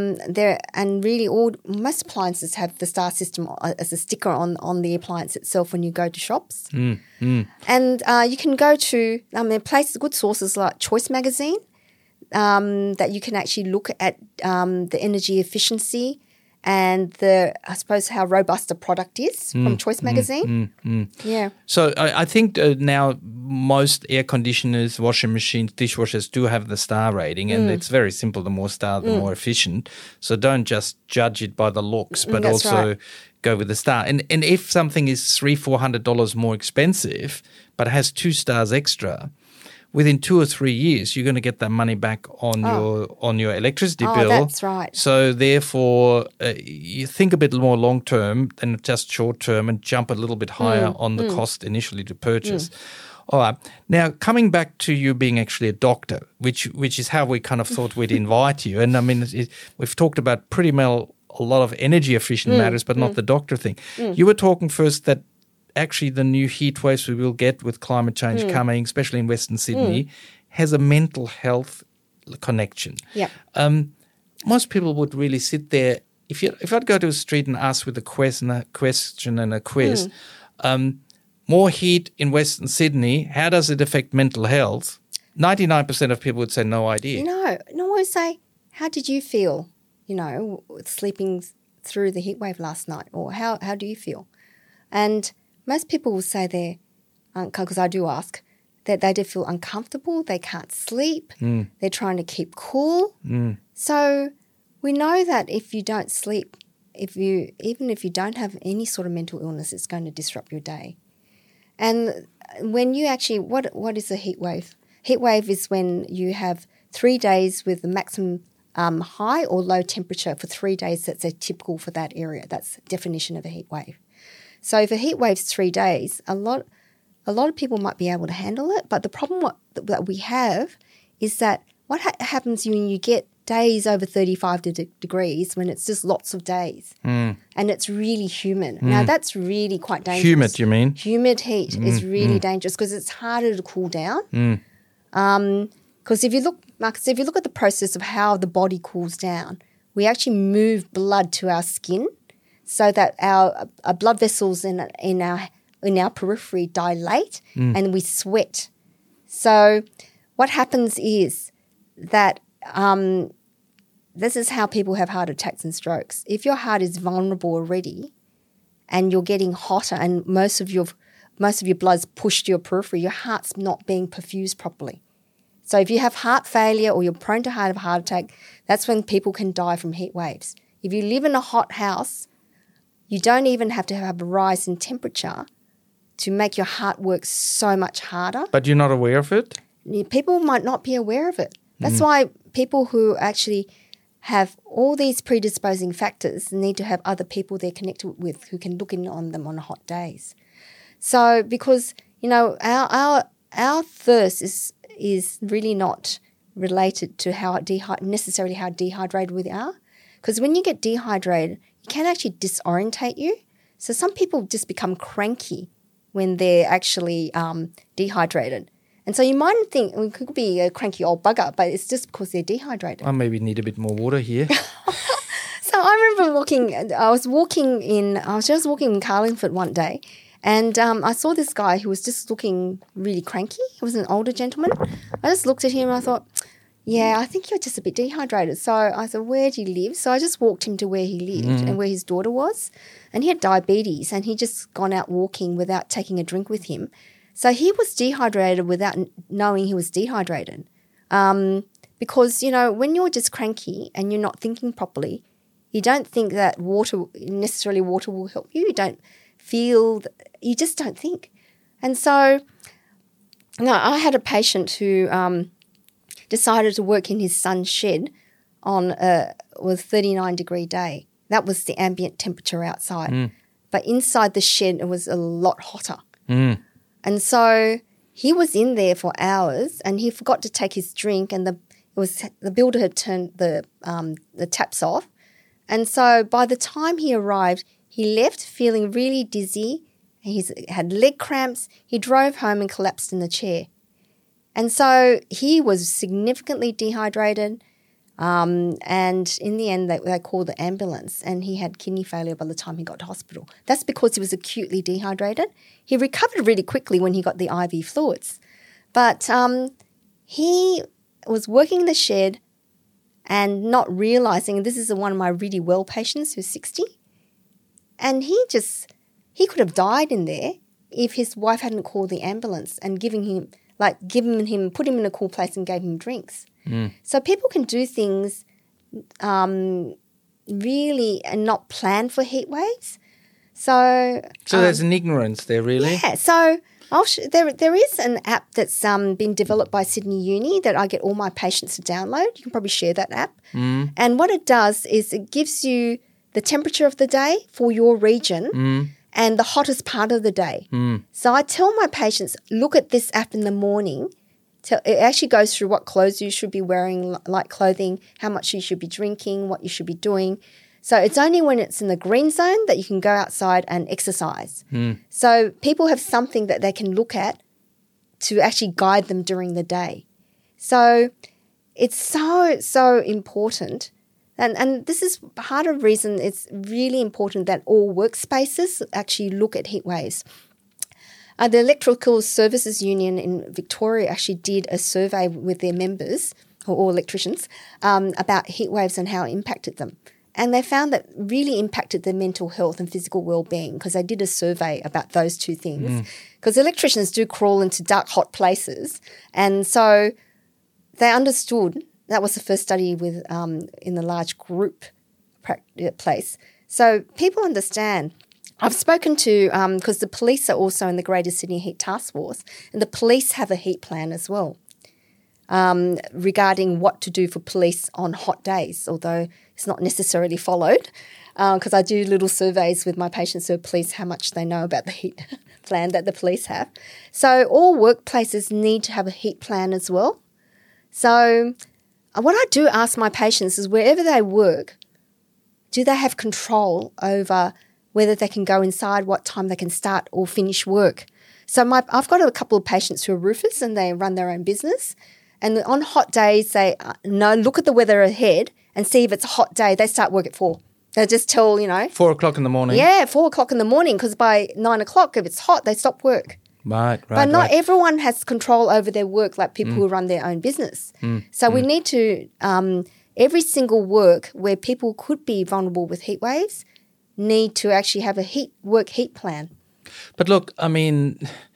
most appliances have the star system as a sticker on the appliance itself when you go to shops. And you can go to places, good sources like Choice Magazine, that you can actually look at the energy efficiency and how robust a product is from Choice Magazine. Yeah. So I think now most air conditioners, washing machines, dishwashers do have the star rating, and it's very simple. The more star, the more efficient. So don't just judge it by the looks, but That's also right. go with the star. And if something is $300-$400 more expensive, but has 2 stars extra, within 2 or 3 years, you're going to get that money back on your electricity bill. That's right. So therefore, you think a bit more long term than just short term, and jump a little bit higher on the cost initially to purchase. All right. Now, coming back to you being actually a doctor, which is how we kind of thought we'd invite you. And I mean, we've talked about pretty well a lot of energy efficient matters, but not the doctor thing. You were talking first that actually the new heat waves we will get with climate change coming, especially in Western Sydney, has a mental health connection. Yeah. Most people would really sit there. If I'd go to a street and ask with a question and a quiz, more heat in Western Sydney, how does it affect mental health? 99% of people would say no idea. No, I would say, how did you feel, sleeping through the heat wave last night? Or how do you feel? And most people will say because I do ask, that they do feel uncomfortable, they can't sleep, they're trying to keep cool. So we know that if you don't sleep, even if you don't have any sort of mental illness, it's going to disrupt your day. And when you actually, what is a heat wave? Heat wave is when you have 3 days with the maximum high or low temperature for 3 days that's typical for that area. That's the definition of a heat wave. So if a heat wave's 3 days, a lot of people might be able to handle it. But the problem that we have is that what happens when you get days over 35 degrees, when it's just lots of days and it's really humid. Now, that's really quite dangerous. Humid, you mean? Humid heat is really dangerous because it's harder to cool down. Because if you look, Marcus, if you look at the process of how the body cools down, we actually move blood to our skin so that our blood vessels in our periphery dilate and we sweat. So what happens is that this is how people have heart attacks and strokes. If your heart is vulnerable already and you're getting hotter and most of your blood's pushed to your periphery, your heart's not being perfused properly. So if you have heart failure or you're prone to have a heart attack, that's when people can die from heat waves. If you live in a hot house, you don't even have to have a rise in temperature to make your heart work so much harder. But you're not aware of it? People might not be aware of it. That's why people who actually have all these predisposing factors need to have other people they're connected with who can look in on them on hot days. So because, our thirst is really not related to necessarily how dehydrated we are. Because when you get dehydrated, it can actually disorientate you. So some people just become cranky when they're actually dehydrated. And so you might think it could be a cranky old bugger, but it's just because they're dehydrated. I maybe need a bit more water here. So I remember I was walking in Carlingford one day, and I saw this guy who was just looking really cranky. He was an older gentleman. I just looked at him and I thought, yeah, I think you're just a bit dehydrated. So I said, where do you live? So I just walked him to where he lived and where his daughter was. And he had diabetes and he'd just gone out walking without taking a drink with him. So he was dehydrated without knowing he was dehydrated. Because, when you're just cranky and you're not thinking properly, you don't think that water will help you. You don't feel, you just don't think. And so, I had a patient who decided to work in his son's shed was 39-degree day. That was the ambient temperature outside. But inside the shed, it was a lot hotter. And so he was in there for hours and he forgot to take his drink and the builder had turned the taps off. And so by the time he arrived, he left feeling really dizzy. He had leg cramps. He drove home and collapsed in the chair. And so he was significantly dehydrated. And in the end, they called the ambulance and he had kidney failure by the time he got to hospital. That's because he was acutely dehydrated. He recovered really quickly when he got the IV fluids. But he was working in the shed and not realising, and this is one of my really well patients who's 60, and he could have died in there if his wife hadn't called the ambulance and put him in a cool place and gave him drinks. So people can do things really and not plan for heat waves. So there's an ignorance there, really. Yeah. So there is an app that's been developed by Sydney Uni that I get all my patients to download. You can probably share that app. And what it does is it gives you the temperature of the day for your region and the hottest part of the day. So I tell my patients, look at this app in the morning. It actually goes through what clothes you should be wearing, light clothing, how much you should be drinking, what you should be doing. So it's only when it's in the green zone that you can go outside and exercise. So people have something that they can look at to actually guide them during the day. So it's so important. And this is part of the reason it's really important that all workspaces actually look at heat waves. The Electrical Services Union in Victoria actually did a survey with their members, or all electricians, about heat waves and how it impacted them. And they found that really impacted their mental health and physical well-being because they did a survey about those two things. Because electricians do crawl into dark, hot places. And so they understood, that was the first study with in the large group place. So people understand. I've spoken to, because the police are also in the Greater Sydney Heat Task Force, and the police have a heat plan as well regarding what to do for police on hot days, although it's not necessarily followed because I do little surveys with my patients who are police how much they know about the heat plan that the police have. So all workplaces need to have a heat plan as well. So what I do ask my patients is wherever they work, do they have control over whether they can go inside, what time they can start or finish work? So I've got a couple of patients who are roofers and they run their own business. And on hot days, they look at the weather ahead and see if it's a hot day. They start work at 4. They'll just tell, 4 o'clock in the morning. Yeah, 4 o'clock in the morning because by 9 o'clock, if it's hot, they stop work. Right. But not everyone has control over their work like people who run their own business. So we need to, every single work where people could be vulnerable with heat waves, need to actually have a work heat plan. But look, I mean,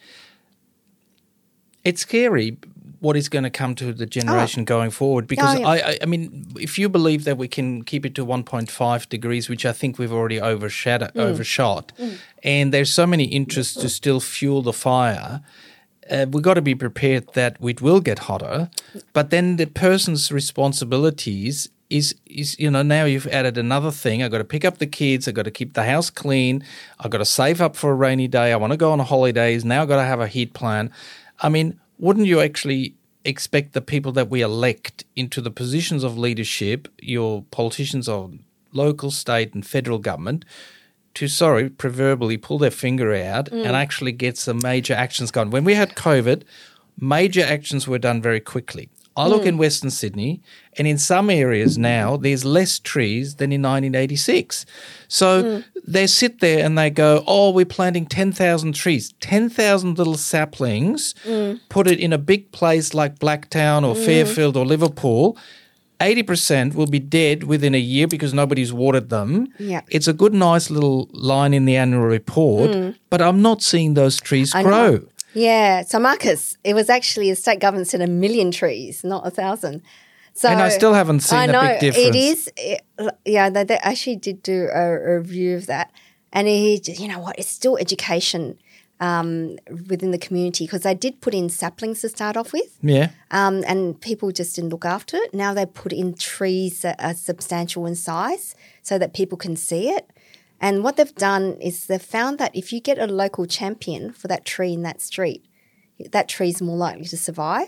it's scary what is going to come to the generation going forward because, I mean, if you believe that we can keep it to 1.5 degrees, which I think we've already overshot, and there's so many interests to still fuel the fire, we've got to be prepared that it will get hotter, but then the person's responsibilities is now you've added another thing. I've got to pick up the kids. I've got to keep the house clean. I've got to save up for a rainy day. I want to go on holidays. Now I've got to have a heat plan. I mean, wouldn't you actually expect the people that we elect into the positions of leadership, your politicians of local, state and federal government, to, proverbially pull their finger out and actually get some major actions going? When we had COVID, major actions were done very quickly. I look in Western Sydney, and in some areas now there's less trees than in 1986. So they sit there and they go, we're planting 10,000 trees, 10,000 little saplings, put it in a big place like Blacktown or Fairfield or Liverpool. 80% will be dead within a year because nobody's watered them. Yeah. It's a good, nice little line in the annual report, but I'm not seeing those trees grow. Yeah. So, Marcus, it was actually the state government said 1 million trees, not 1,000. So and I still haven't seen a big difference. It is. They actually did do a review of that. And you know what? It's still education. within the community because they did put in saplings to start off with. Yeah. And people just didn't look after it. Now they put in trees that are substantial in size so that people can see it. And what they've done is they've found that if you get a local champion for that tree in that street, that tree is more likely to survive.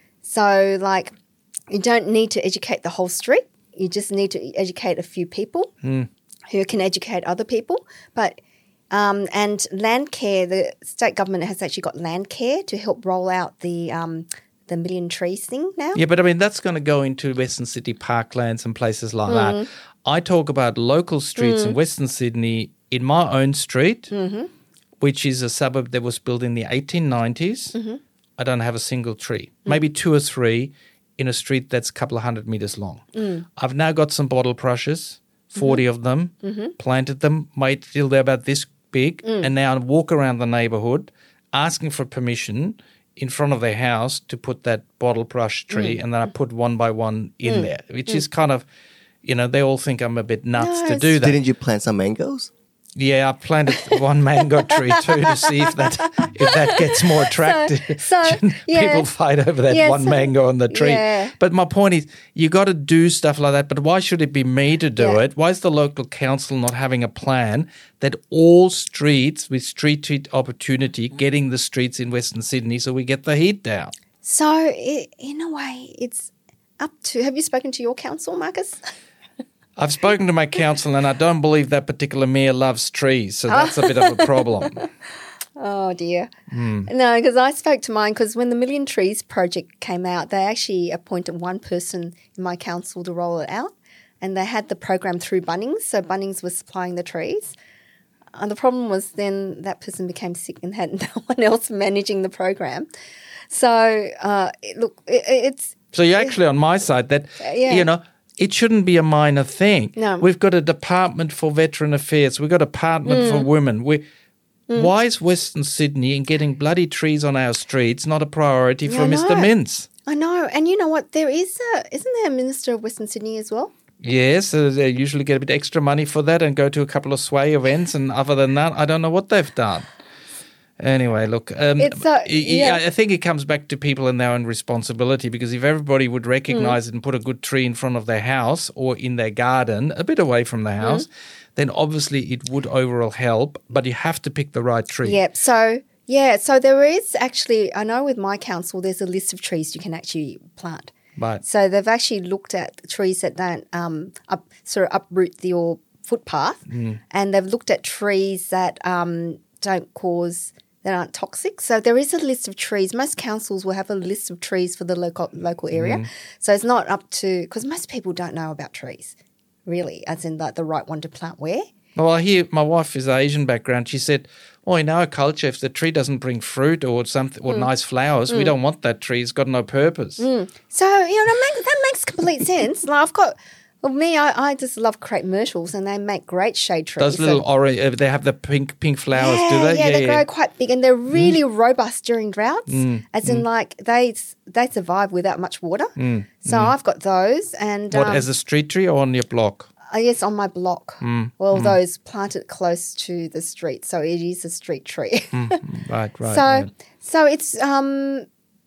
So, like, you don't need to educate the whole street. You just need to educate a few people who can educate other people. But and Landcare, the state government has actually got Landcare to help roll out the Million Trees thing now. Yeah, but I mean, that's going to go into Western Sydney parklands and places like that. I talk about local streets in Western Sydney, in my own street, which is a suburb that was built in the 1890s. I don't have a single tree, maybe 2 or 3 in a street that's a couple of 100 metres long. I've now got some bottle brushes, 40 of them, planted them, made till they're about this big, and now I walk around the neighbourhood asking for permission in front of their house to put that bottle brush tree, and then I put one by one in there, which is kind of, you know, they all think I'm a bit nuts to do that. Didn't you plant some mangoes? Yeah, I planted one mango tree too to see if that gets more attractive. People fight over that one mango on the tree. Yeah. But my point is, you got to do stuff like that. But why should it be me to do it? Why is the local council not having a plan that all streets with street treat opportunity, getting the streets in Western Sydney so we get the heat down? So, in a way, it's up to – have you spoken to your council, Marcus? I've spoken to my council and I don't believe that particular mayor loves trees, so that's a bit of a problem. Oh, dear. No, because I spoke to mine because when the Million Trees project came out, they actually appointed one person in my council to roll it out, and they had the program through Bunnings, so Bunnings was supplying the trees. And the problem was then that person became sick and had no one else managing the program. So, it's... So you're actually on my side that, you know, it shouldn't be a minor thing. No. We've got a department for veteran affairs. We've got a department for women. Why is Western Sydney and getting bloody trees on our streets not a priority for Mr. Mintz? I know. And you know what? Isn't there a Minister of Western Sydney as well? Yes, they usually get a bit extra money for that and go to a couple of sway events. And other than that, I don't know what they've done. Anyway, look, I think it comes back to people and their own responsibility, because if everybody would recognise it and put a good tree in front of their house or in their garden, a bit away from the house, then obviously it would overall help, but you have to pick the right tree. Yep. So there is actually, I know with my council, there's a list of trees you can actually plant. Right. So they've actually looked at trees that don't uproot your footpath, and they've looked at trees that that aren't toxic. So there is a list of trees. Most councils will have a list of trees for the local area. So it's not up to – because most people don't know about trees, really, as in like the right one to plant where. Well, I hear my wife is Asian background. She said, in our culture, if the tree doesn't bring fruit or something or nice flowers, we don't want that tree. It's got no purpose. So, that makes complete sense. Like I've got – well, I just love crepe myrtles, and they make great shade trees. Those little orange, they have the pink flowers, do they? Yeah, they grow quite big, and they're really robust during droughts. As in, like they survive without much water. So I've got those, and as a street tree or on your block? Yes, on my block. Those planted close to the street, so it is a street tree. Right. So it's so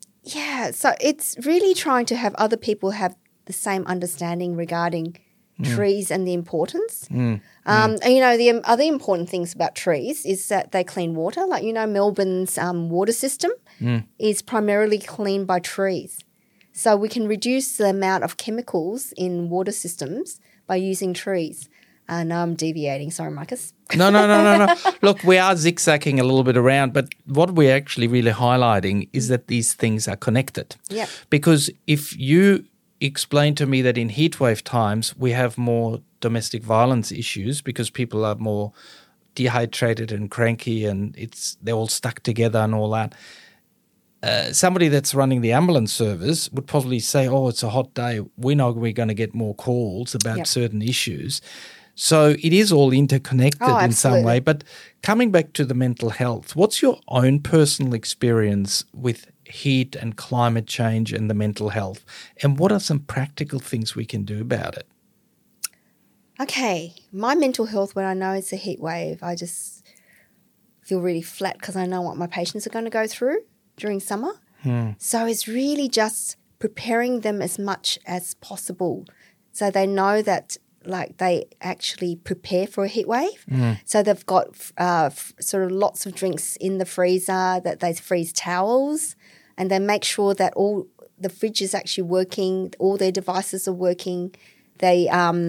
it's really trying to have other people have the same understanding regarding trees and the importance. And, the other important things about trees is that they clean water. Like, Melbourne's water system is primarily cleaned by trees. So we can reduce the amount of chemicals in water systems by using trees. And I'm deviating. Sorry, Marcus. No. Look, we are zigzagging a little bit around, but what we're actually really highlighting is that these things are connected. Yeah. Because if you explain to me that in heatwave times we have more domestic violence issues because people are more dehydrated and cranky and they're all stuck together and all that. Somebody that's running the ambulance service would probably say, it's a hot day. We know we're going to get more calls about certain issues. So it is all interconnected in some way. But coming back to the mental health, what's your own personal experience with heat and climate change and the mental health? And what are some practical things we can do about it? Okay. My mental health, when I know it's a heat wave, feel really flat because I know what my patients are going to go through during summer. So it's really just preparing them as much as possible so they know that like they actually prepare for a heat wave. So they've got sort of lots of drinks in the freezer, that they freeze towels, and they make sure that all the fridge is actually working, all their devices are working. They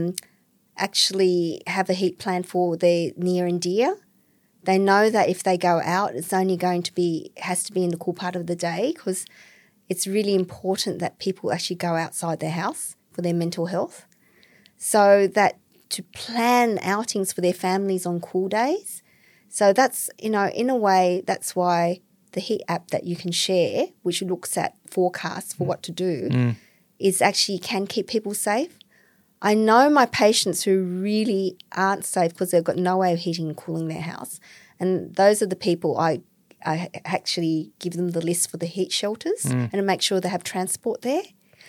actually have a heat plan for their near and dear. They know that if they go out, it's only has to be in the cool part of the day, because it's really important that people actually go outside their house for their mental health. So that to plan outings for their families on cool days. So that's, in a way, that's why the heat app that you can share, which looks at forecasts for what to do, is actually can keep people safe. I know my patients who really aren't safe because they've got no way of heating and cooling their house. And those are the people I actually give them the list for the heat shelters and make sure they have transport there.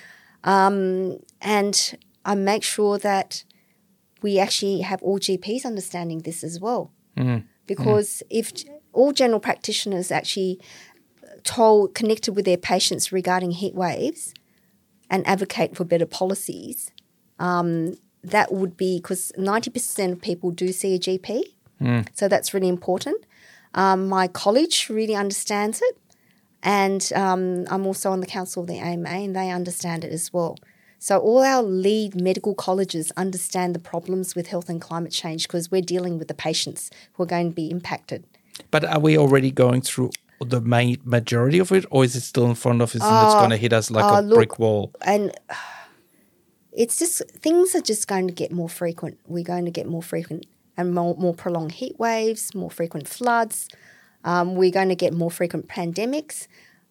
And I make sure that we actually have all GPs understanding this as well. Because if all general practitioners actually connected with their patients regarding heat waves and advocate for better policies, that would be, because 90% of people do see a GP. So that's really important. My college really understands it. And I'm also on the council of the AMA, and they understand it as well. So all our lead medical colleges understand the problems with health and climate change, because we're dealing with the patients who are going to be impacted. But are we already going through the majority of it, or is it still in front of us and it's going to hit us like a brick wall? And it's just, things are just going to get more frequent. We're going to get more frequent and more prolonged heat waves, more frequent floods. We're going to get more frequent pandemics.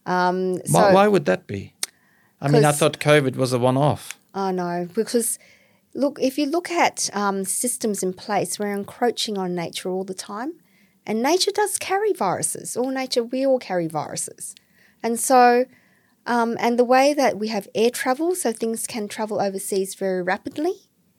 Why would that be? I mean, I thought COVID was a one-off. Oh, no, because, look, if you look at systems in place, we're encroaching on nature all the time. And nature does carry viruses. We all carry viruses. And so, and the way that we have air travel, so things can travel overseas very rapidly.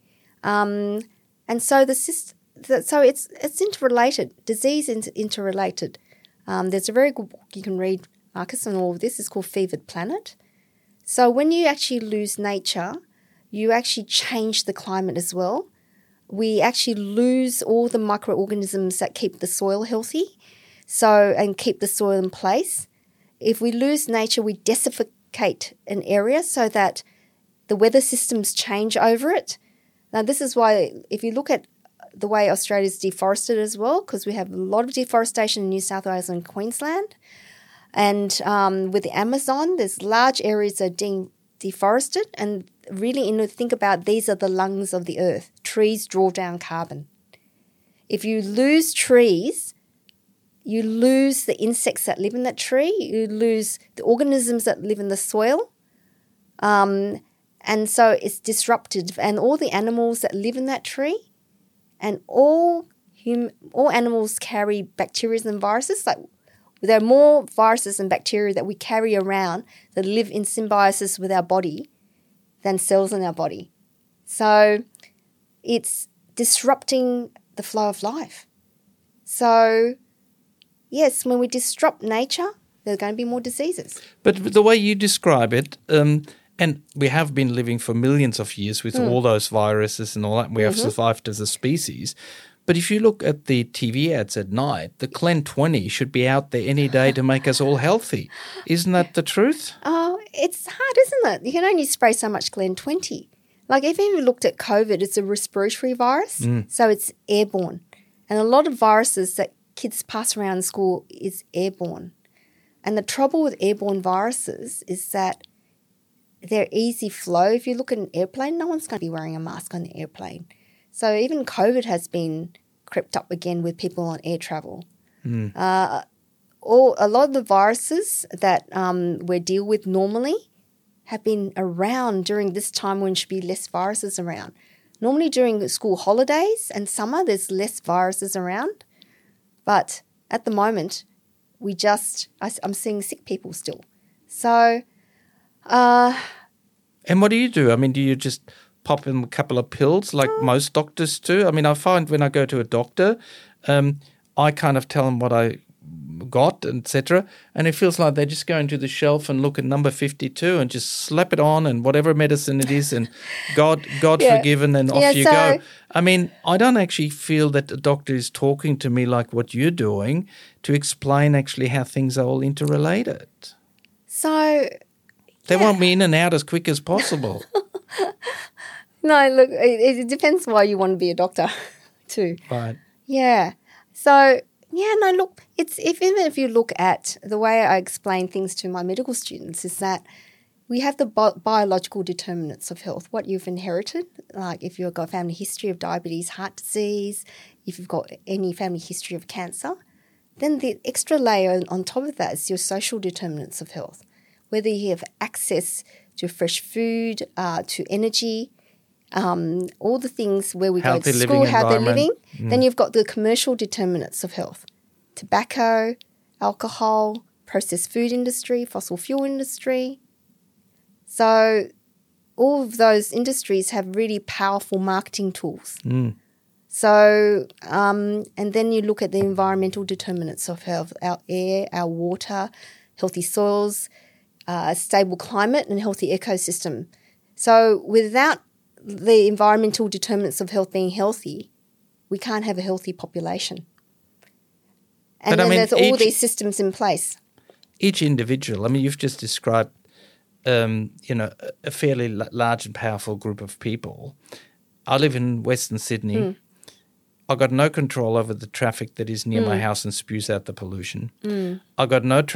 And so so it's interrelated. Disease is interrelated. There's a very good book you can read, Marcus, on all of this. It's called Fevered Planet. So when you actually lose nature, you actually change the climate as well. We actually lose all the microorganisms that keep the soil healthy, and keep the soil in place. If we lose nature, we desertificate an area so that the weather systems change over it. Now, this is why, if you look at the way Australia's deforested as well, because we have a lot of deforestation in New South Wales and Queensland. And with the Amazon, there's large areas that are deforested. And really, think about, these are the lungs of the earth. Trees draw down carbon. If you lose trees, you lose the insects that live in that tree. You lose the organisms that live in the soil. And so it's disrupted. And all the animals that live in that tree, and all animals carry bacteria and viruses. Like, there are more viruses and bacteria that we carry around that live in symbiosis with our body than cells in our body. So it's disrupting the flow of life. So, yes, when we disrupt nature, there are going to be more diseases. But the way you describe it, and we have been living for millions of years with all those viruses and all that, and we have survived as a species. But if you look at the TV ads at night, the Clen 20 should be out there any day to make us all healthy. Isn't that the truth? Oh, it's hard, isn't it? You can only spray so much Clen 20. Like, if you looked at COVID, it's a respiratory virus, so it's airborne. And a lot of viruses that kids pass around in school is airborne. And the trouble with airborne viruses is that they're easy flow. If you look at an airplane, no one's going to be wearing a mask on the airplane. So even COVID has been crept up again with people on air travel. A lot of the viruses that we deal with normally have been around during this time when there should be less viruses around. Normally during school holidays and summer, there's less viruses around. But at the moment, I'm seeing sick people still. So... and what do you do? I mean, do you just pop in a couple of pills like most doctors do? I mean, I find when I go to a doctor, I kind of tell them what I got, etc. And it feels like they just go into the shelf and look at number 52 and just slap it on and whatever medicine it is and God Yeah. forgiven and off Yeah, you so- go. I mean, I don't actually feel that the doctor is talking to me like what you're doing to explain actually how things are all interrelated. So, They want me in and out as quick as possible. no, look, it depends why you want to be a doctor too. Right. Yeah. So, yeah, no, look, even if you look at the way I explain things to my medical students is that we have the biological determinants of health, what you've inherited, like if you've got a family history of diabetes, heart disease, if you've got any family history of cancer. Then the extra layer on top of that is your social determinants of health, whether you have access to fresh food, to energy, all the things where we Healthy go to living school, how they're living. environment. Then you've got the commercial determinants of health, tobacco, alcohol, processed food industry, fossil fuel industry. So all of those industries have really powerful marketing tools. So, and then you look at the environmental determinants of health, our air, our water, healthy soils, a stable climate and healthy ecosystem. So without the environmental determinants of health being healthy, we can't have a healthy population. And But I then mean, there's all each- these systems in place. Each individual, I mean, you've just described, a fairly large and powerful group of people. I live in Western Sydney. I've got no control over the traffic that is near my house and spews out the pollution. I've got no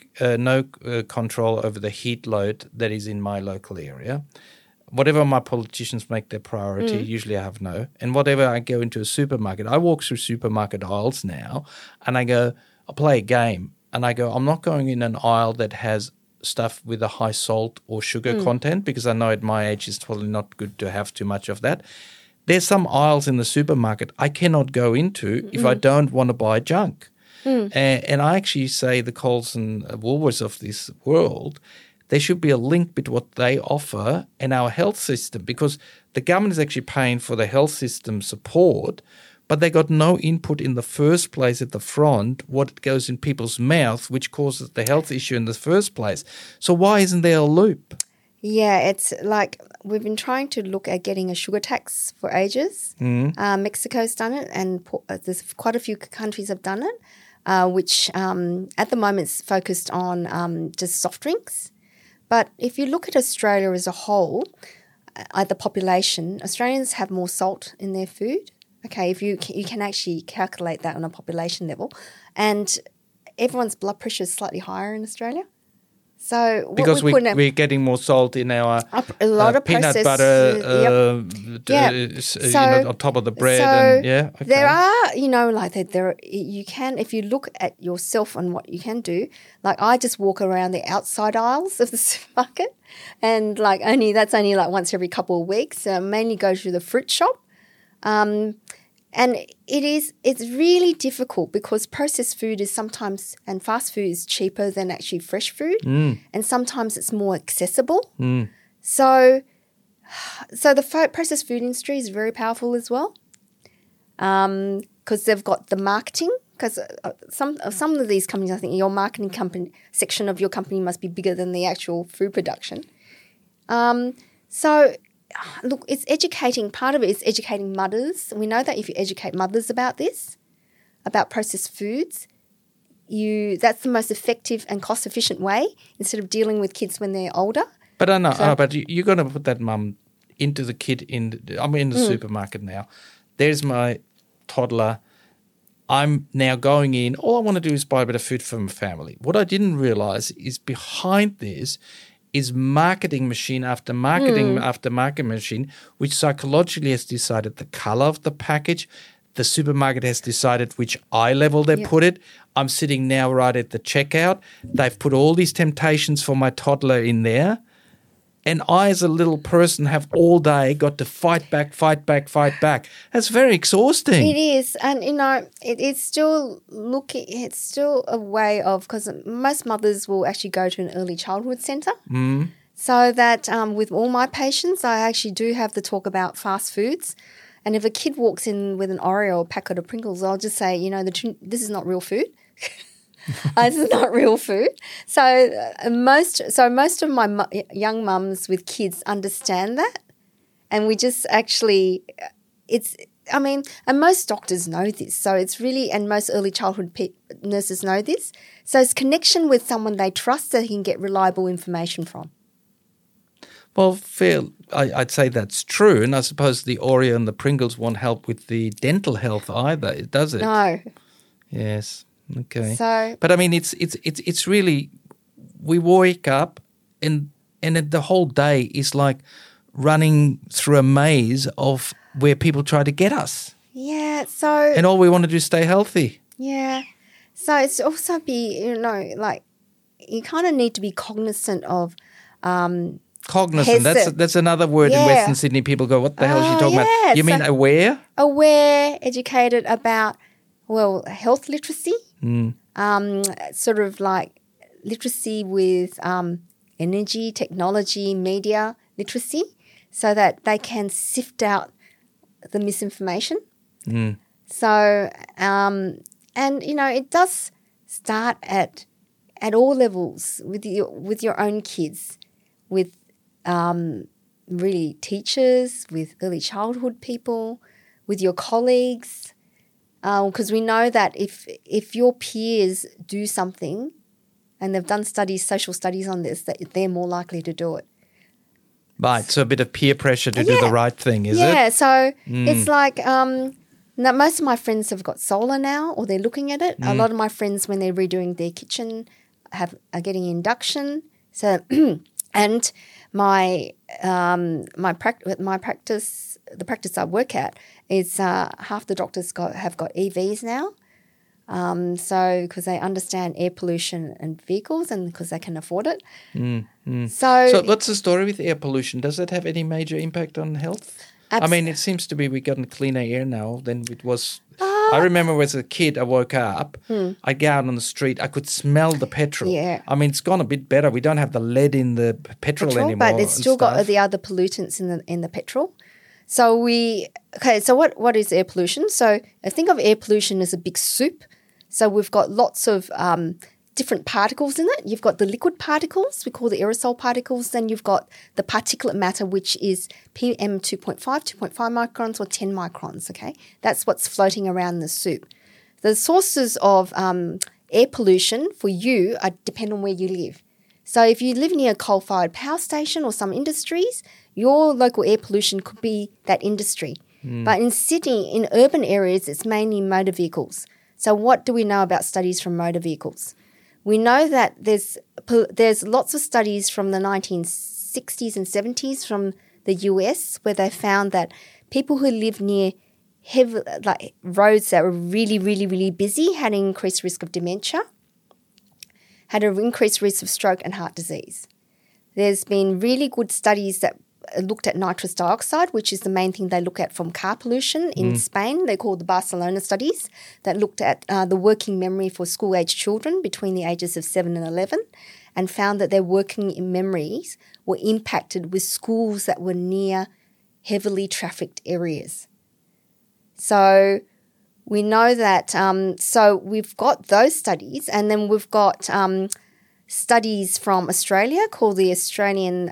control over the heat load that is in my local area. Whatever my politicians make their priority, usually I have no. And whatever I go into a supermarket, I walk through supermarket aisles now and I play a game and I go, I'm not going in an aisle that has stuff with a high salt or sugar content because I know at my age it's probably not good to have too much of that. There's some aisles in the supermarket I cannot go into if I don't want to buy junk. And I actually say the Coles and Woolworths of this world, there should be a link between what they offer and our health system because the government is actually paying for the health system support, but they got no input in the first place at the front, what goes in people's mouth, which causes the health issue in the first place. So why isn't there a loop? Yeah, it's like we've been trying to look at getting a sugar tax for ages. Mexico's done it, and there's quite a few countries have done it, which at the moment is focused on just soft drinks. But if you look at Australia as a whole, the population, Australians have more salt in their food. Okay, if you can actually calculate that on a population level, and everyone's blood pressure is slightly higher in Australia. So what Because we put in we're getting more salt in our a lot of peanut processed butter Yep. on top of the bread. So there are, you can, if you look at yourself and what you can do, like I just walk around the outside aisles of the supermarket and that's only like once every couple of weeks. Mainly go to the fruit shop. And it's really difficult because processed food is sometimes, and fast food is cheaper than actually fresh food. And sometimes it's more accessible. So the processed food industry is very powerful as well because they've got the marketing. Because some of these companies, I think your marketing company section of your company must be bigger than the actual food production. So look, it's educating. Part of it is educating mothers. We know that if you educate mothers about this, about processed foods, that's the most effective and cost-efficient way instead of dealing with kids when they're older. But I know, but you're going to put that mum into the kid I'm in the supermarket now. There's my toddler. I'm now going in. All I want to do is buy a bit of food for my family. What I didn't realize is behind this is marketing machine after marketing after marketing machine, which psychologically has decided the color of the package. The supermarket has decided which eye level they put it. I'm sitting now right at the checkout. They've put all these temptations for my toddler in there. And I, as a little person, have all day got to fight back. That's very exhausting. It is. And, it's still a way of, because most mothers will actually go to an early childhood centre. So that with all my patients, I actually do have the talk about fast foods And if a kid walks in with an Oreo or a packet of Pringles, I'll just say, this is not real food. This is not real food. So most of my young mums with kids understand that, and we just actually, and most doctors know this. So it's really, and most early childhood nurses know this. So it's connection with someone they trust that they can get reliable information from. Well, Phil, I'd say that's true, and I suppose the Oreo and the Pringles won't help with the dental health either, does it? No. Yes. Okay. So, but I mean, it's really, we wake up and the whole day is like running through a maze of where people try to get us, yeah. So, and all we want to do is stay healthy. yeah. So it's also you kind of need to be cognizant of. Cognizant. That's another word in Western Sydney. People go, "What the hell is she talking about?" You mean aware? Aware, educated about health literacy. Sort of like literacy with energy, technology, media literacy, so that they can sift out the misinformation. So, and it does start at all levels with your own kids, with really teachers, with early childhood people, with your colleagues, because we know that if your peers do something, and they've done social studies on this, that they're more likely to do it. Right, so a bit of peer pressure to do the right thing, is it? Yeah, so it's like now most of my friends have got solar now, or they're looking at it. A lot of my friends, when they're redoing their kitchen, are getting induction. So and my practice, the practice I work at, is half the doctors have got EVs now. So because they understand air pollution and vehicles, and because they can afford it. So what's the story with air pollution? Does it have any major impact on health? I mean, it seems to be we've gotten cleaner air now than it was. I remember as a kid, I woke up, I'd go out on the street, I could smell the petrol. Yeah. I mean, it's gone a bit better. We don't have the lead in the petrol anymore. But it's still got the other pollutants in the petrol. So what is air pollution? So I think of air pollution as a big soup. So we've got lots of different particles in it. You've got the liquid particles, we call the aerosol particles. Then you've got the particulate matter, which is PM 2.5, 2.5 microns or 10 microns, okay? That's what's floating around the soup. The sources of air pollution for you depend on where you live. So if you live near a coal-fired power station or some industries, your local air pollution could be that industry. But in Sydney, in urban areas, it's mainly motor vehicles. So what do we know about studies from motor vehicles? We know that there's lots of studies from the 1960s and 70s from the US where they found that people who live near roads that were really, really, really busy had an increased risk of dementia, had an increased risk of stroke and heart disease. There's been really good studies that looked at nitrous dioxide, which is the main thing they look at from car pollution in Spain. They're called the Barcelona studies that looked at the working memory for school-age children between the ages of 7 and 11 and found that their working memories were impacted with schools that were near heavily trafficked areas. So we know that, so we've got those studies, and then we've got studies from Australia called the Australian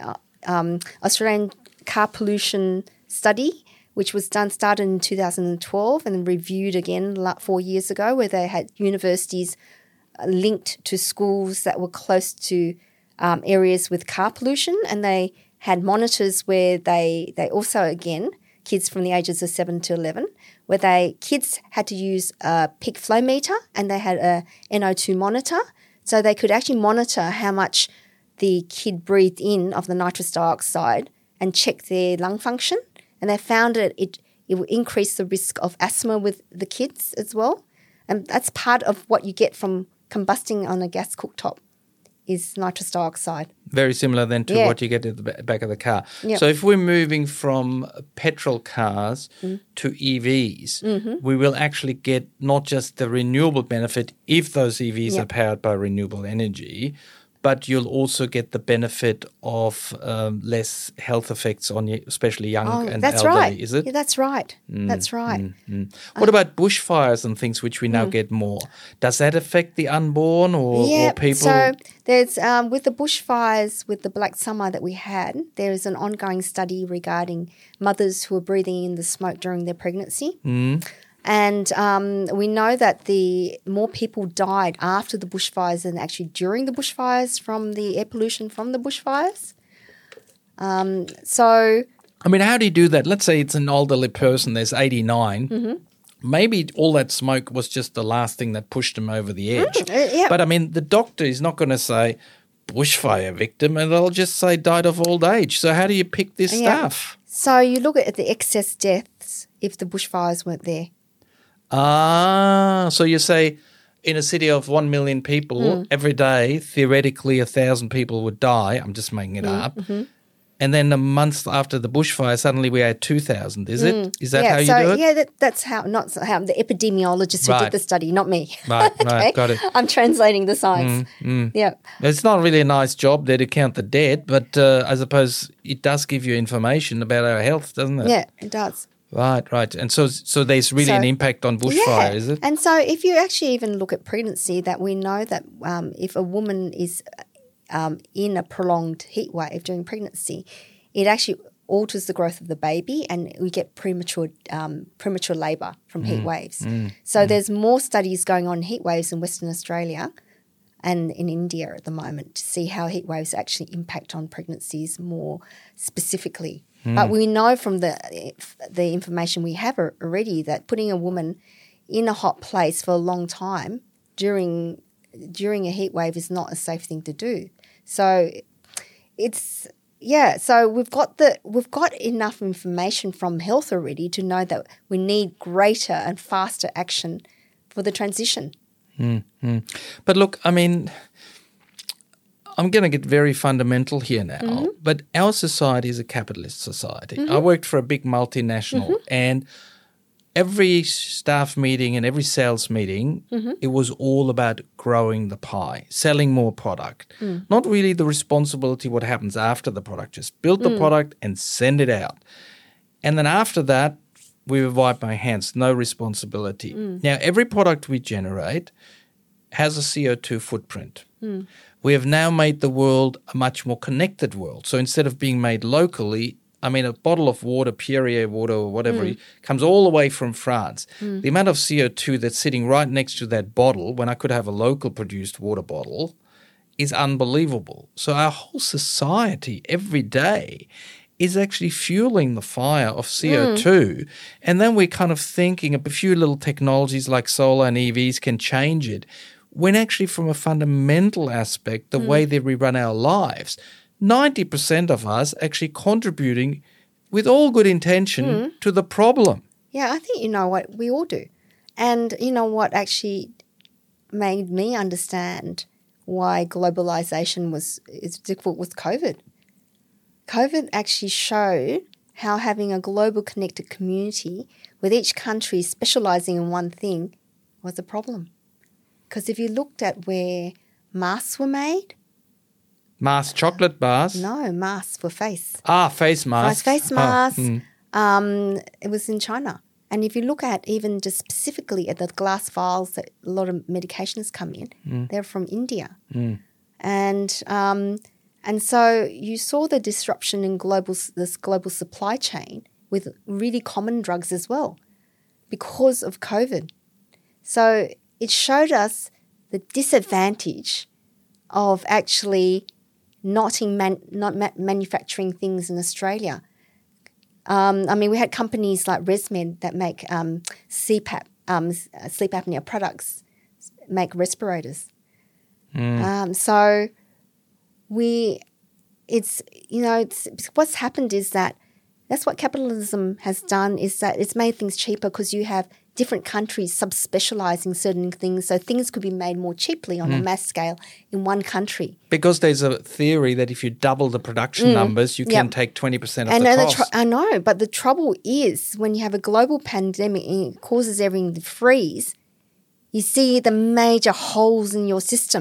Car Pollution Study, which was started in 2012 and reviewed again 4 years ago, where they had universities linked to schools that were close to areas with car pollution, and they had monitors where they also, again, kids from the ages of 7 to 11, where kids had to use a peak flow meter and they had a NO2 monitor, so they could actually monitor how much the kid breathed in of the nitrous dioxide and check their lung function. And they found it would increase the risk of asthma with the kids as well. And that's part of what you get from combusting on a gas cooktop is nitrous dioxide. Very similar then to what you get at the back of the car. Yep. So if we're moving from petrol cars to EVs, we will actually get not just the renewable benefit if those EVs are powered by renewable energy, but you'll also get the benefit of less health effects on you, especially young and that's elderly, right. is it? Yeah, that's right. That's right. What about bushfires and things which we now get more? Does that affect the unborn or people? So there's with the bushfires, with the Black Summer that we had, there is an ongoing study regarding mothers who are breathing in the smoke during their pregnancy. And we know that the more people died after the bushfires than actually during the bushfires from the air pollution from the bushfires. So, I mean, how do you do that? Let's say it's an elderly person, there's 89. Maybe all that smoke was just the last thing that pushed them over the edge. But, I mean, the doctor is not going to say bushfire victim, and they'll just say died of old age. So how do you pick this stuff? So you look at the excess deaths if the bushfires weren't there. So you say in a city of 1 million people, every day, theoretically 1,000 people would die. I'm just making it up. And then a month after the bushfire, suddenly we had 2,000, is it? Is that how you do it? Yeah, that's how, not how the epidemiologist who did the study, not me. Right, right, got it. I'm translating the science. Yeah. It's not really a nice job there to count the dead, but I suppose it does give you information about our health, doesn't it? Yeah, it does. Right. And so there's really an impact on bushfire, is it? And so if you actually even look at pregnancy, that we know that if a woman is in a prolonged heat wave during pregnancy, it actually alters the growth of the baby and we get premature labour from heat waves. So there's more studies going on heat waves in Western Australia and in India at the moment to see how heat waves actually impact on pregnancies more specifically. But we know from the information we have already that putting a woman in a hot place for a long time during a heat wave is not a safe thing to do. So so we've got enough information from health already to know that we need greater and faster action for the transition. But look, I mean, I'm going to get very fundamental here now, but our society is a capitalist society. I worked for a big multinational and every staff meeting and every sales meeting, it was all about growing the pie, selling more product. Not really the responsibility what happens after the product, just build the product and send it out. And then after that, we would wipe our hands, no responsibility. Now, every product we generate has a CO2 footprint. We have now made the world a much more connected world. So instead of being made locally, I mean, a bottle of water, Perrier water or whatever, comes all the way from France. The amount of CO2 that's sitting right next to that bottle when I could have a local produced water bottle is unbelievable. So our whole society every day is actually fueling the fire of CO2. And then we're kind of thinking a few little technologies like solar and EVs can change it. When actually from a fundamental aspect, the way that we run our lives, 90% of us actually contributing with all good intention to the problem. Yeah, I think you know what we all do. And you know what actually made me understand why globalization is difficult with COVID. COVID actually showed how having a global connected community with each country specializing in one thing was a problem. Because if you looked at where masks were made. Mask chocolate bars? No, masks for face. Face masks. Face masks. It was in China. And if you look at even just specifically at the glass vials that a lot of medications come in, they're from India. And so you saw the disruption in this global supply chain with really common drugs as well because of COVID. So it showed us the disadvantage of actually not manufacturing things in Australia. I mean, we had companies like ResMed that make CPAP, sleep apnea products, make respirators. So it's what's happened is that's what capitalism has done, is that it's made things cheaper because you have different countries subspecializing certain things, so things could be made more cheaply on a mass scale in one country. Because there's a theory that if you double the production numbers, you can take 20% of the cost. I know, but the trouble is when you have a global pandemic and it causes everything to freeze, you see the major holes in your system.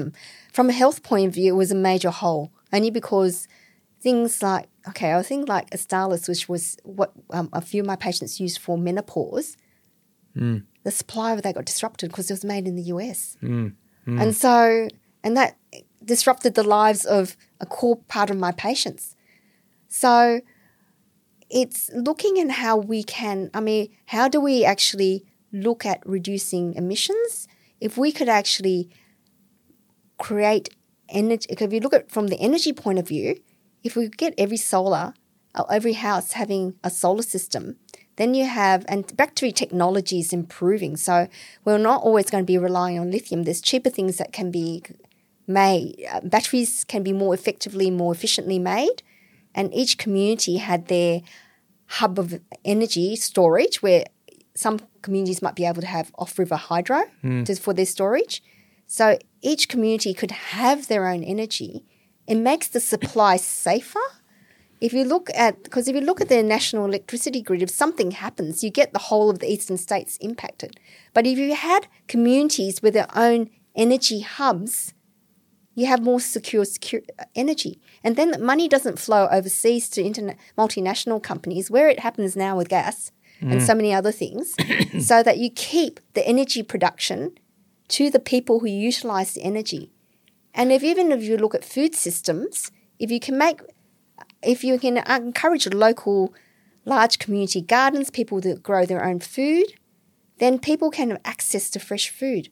from a health point of view, it was a major hole, only because things like, I think like Astalis, which was what a few of my patients used for menopause, the supply of that got disrupted because it was made in the US. And that disrupted the lives of a core part of my patients. So it's looking at how we can, how do we actually look at reducing emissions? If we could actually create energy, if you look at it from the energy point of view, if we get every house having a solar system, then you have, and battery technology is improving. So we're not always going to be relying on lithium. There's cheaper things that can be made. Batteries can be more efficiently made. And each community had their hub of energy storage, where some communities might be able to have off-river hydro for their storage. So each community could have their own energy. It makes the supply safer. If you look at the national electricity grid, if something happens, you get the whole of the eastern states impacted. But if you had communities with their own energy hubs, you have more secure energy. And then the money doesn't flow overseas to multinational companies, where it happens now with gas and so many other things, so that you keep the energy production to the people who utilise the energy. And if you look at food systems, if you can encourage local large community gardens, people that grow their own food, then people can have access to fresh food.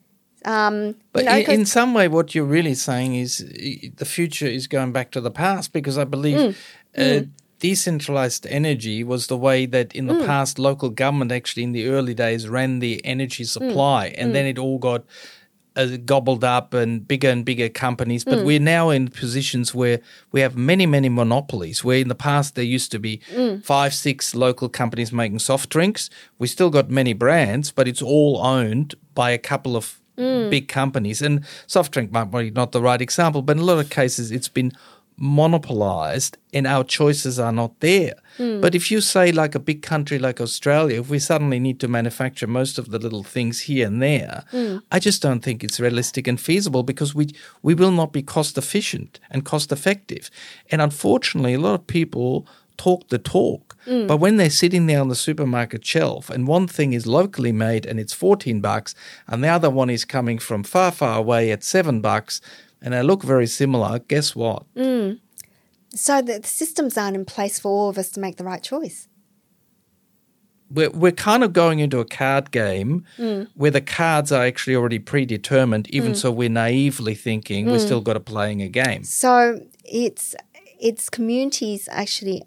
In some way, what you're really saying is the future is going back to the past, because I believe decentralized energy was the way that in the past local government actually in the early days ran the energy supply, and then it all got gobbled up and bigger companies. But we're now in positions where we have many, many monopolies, where in the past there used to be 5-6 local companies making soft drinks. We still got many brands, but it's all owned by a couple of big companies. And soft drink might be not the right example, but in a lot of cases it's been monopolized and our choices are not there. But if you say like a big country like Australia, if we suddenly need to manufacture most of the little things here and there, I just don't think it's realistic and feasible, because we will not be cost efficient and cost effective. And unfortunately, a lot of people talk the talk, but when they're sitting there on the supermarket shelf and one thing is locally made and it's $14 and the other one is coming from far, far away at $7 and they look very similar, guess what? So the systems aren't in place for all of us to make the right choice. We're kind of going into a card game where the cards are actually already predetermined, even so we're naively thinking we're still got to playing a game. So it's communities actually,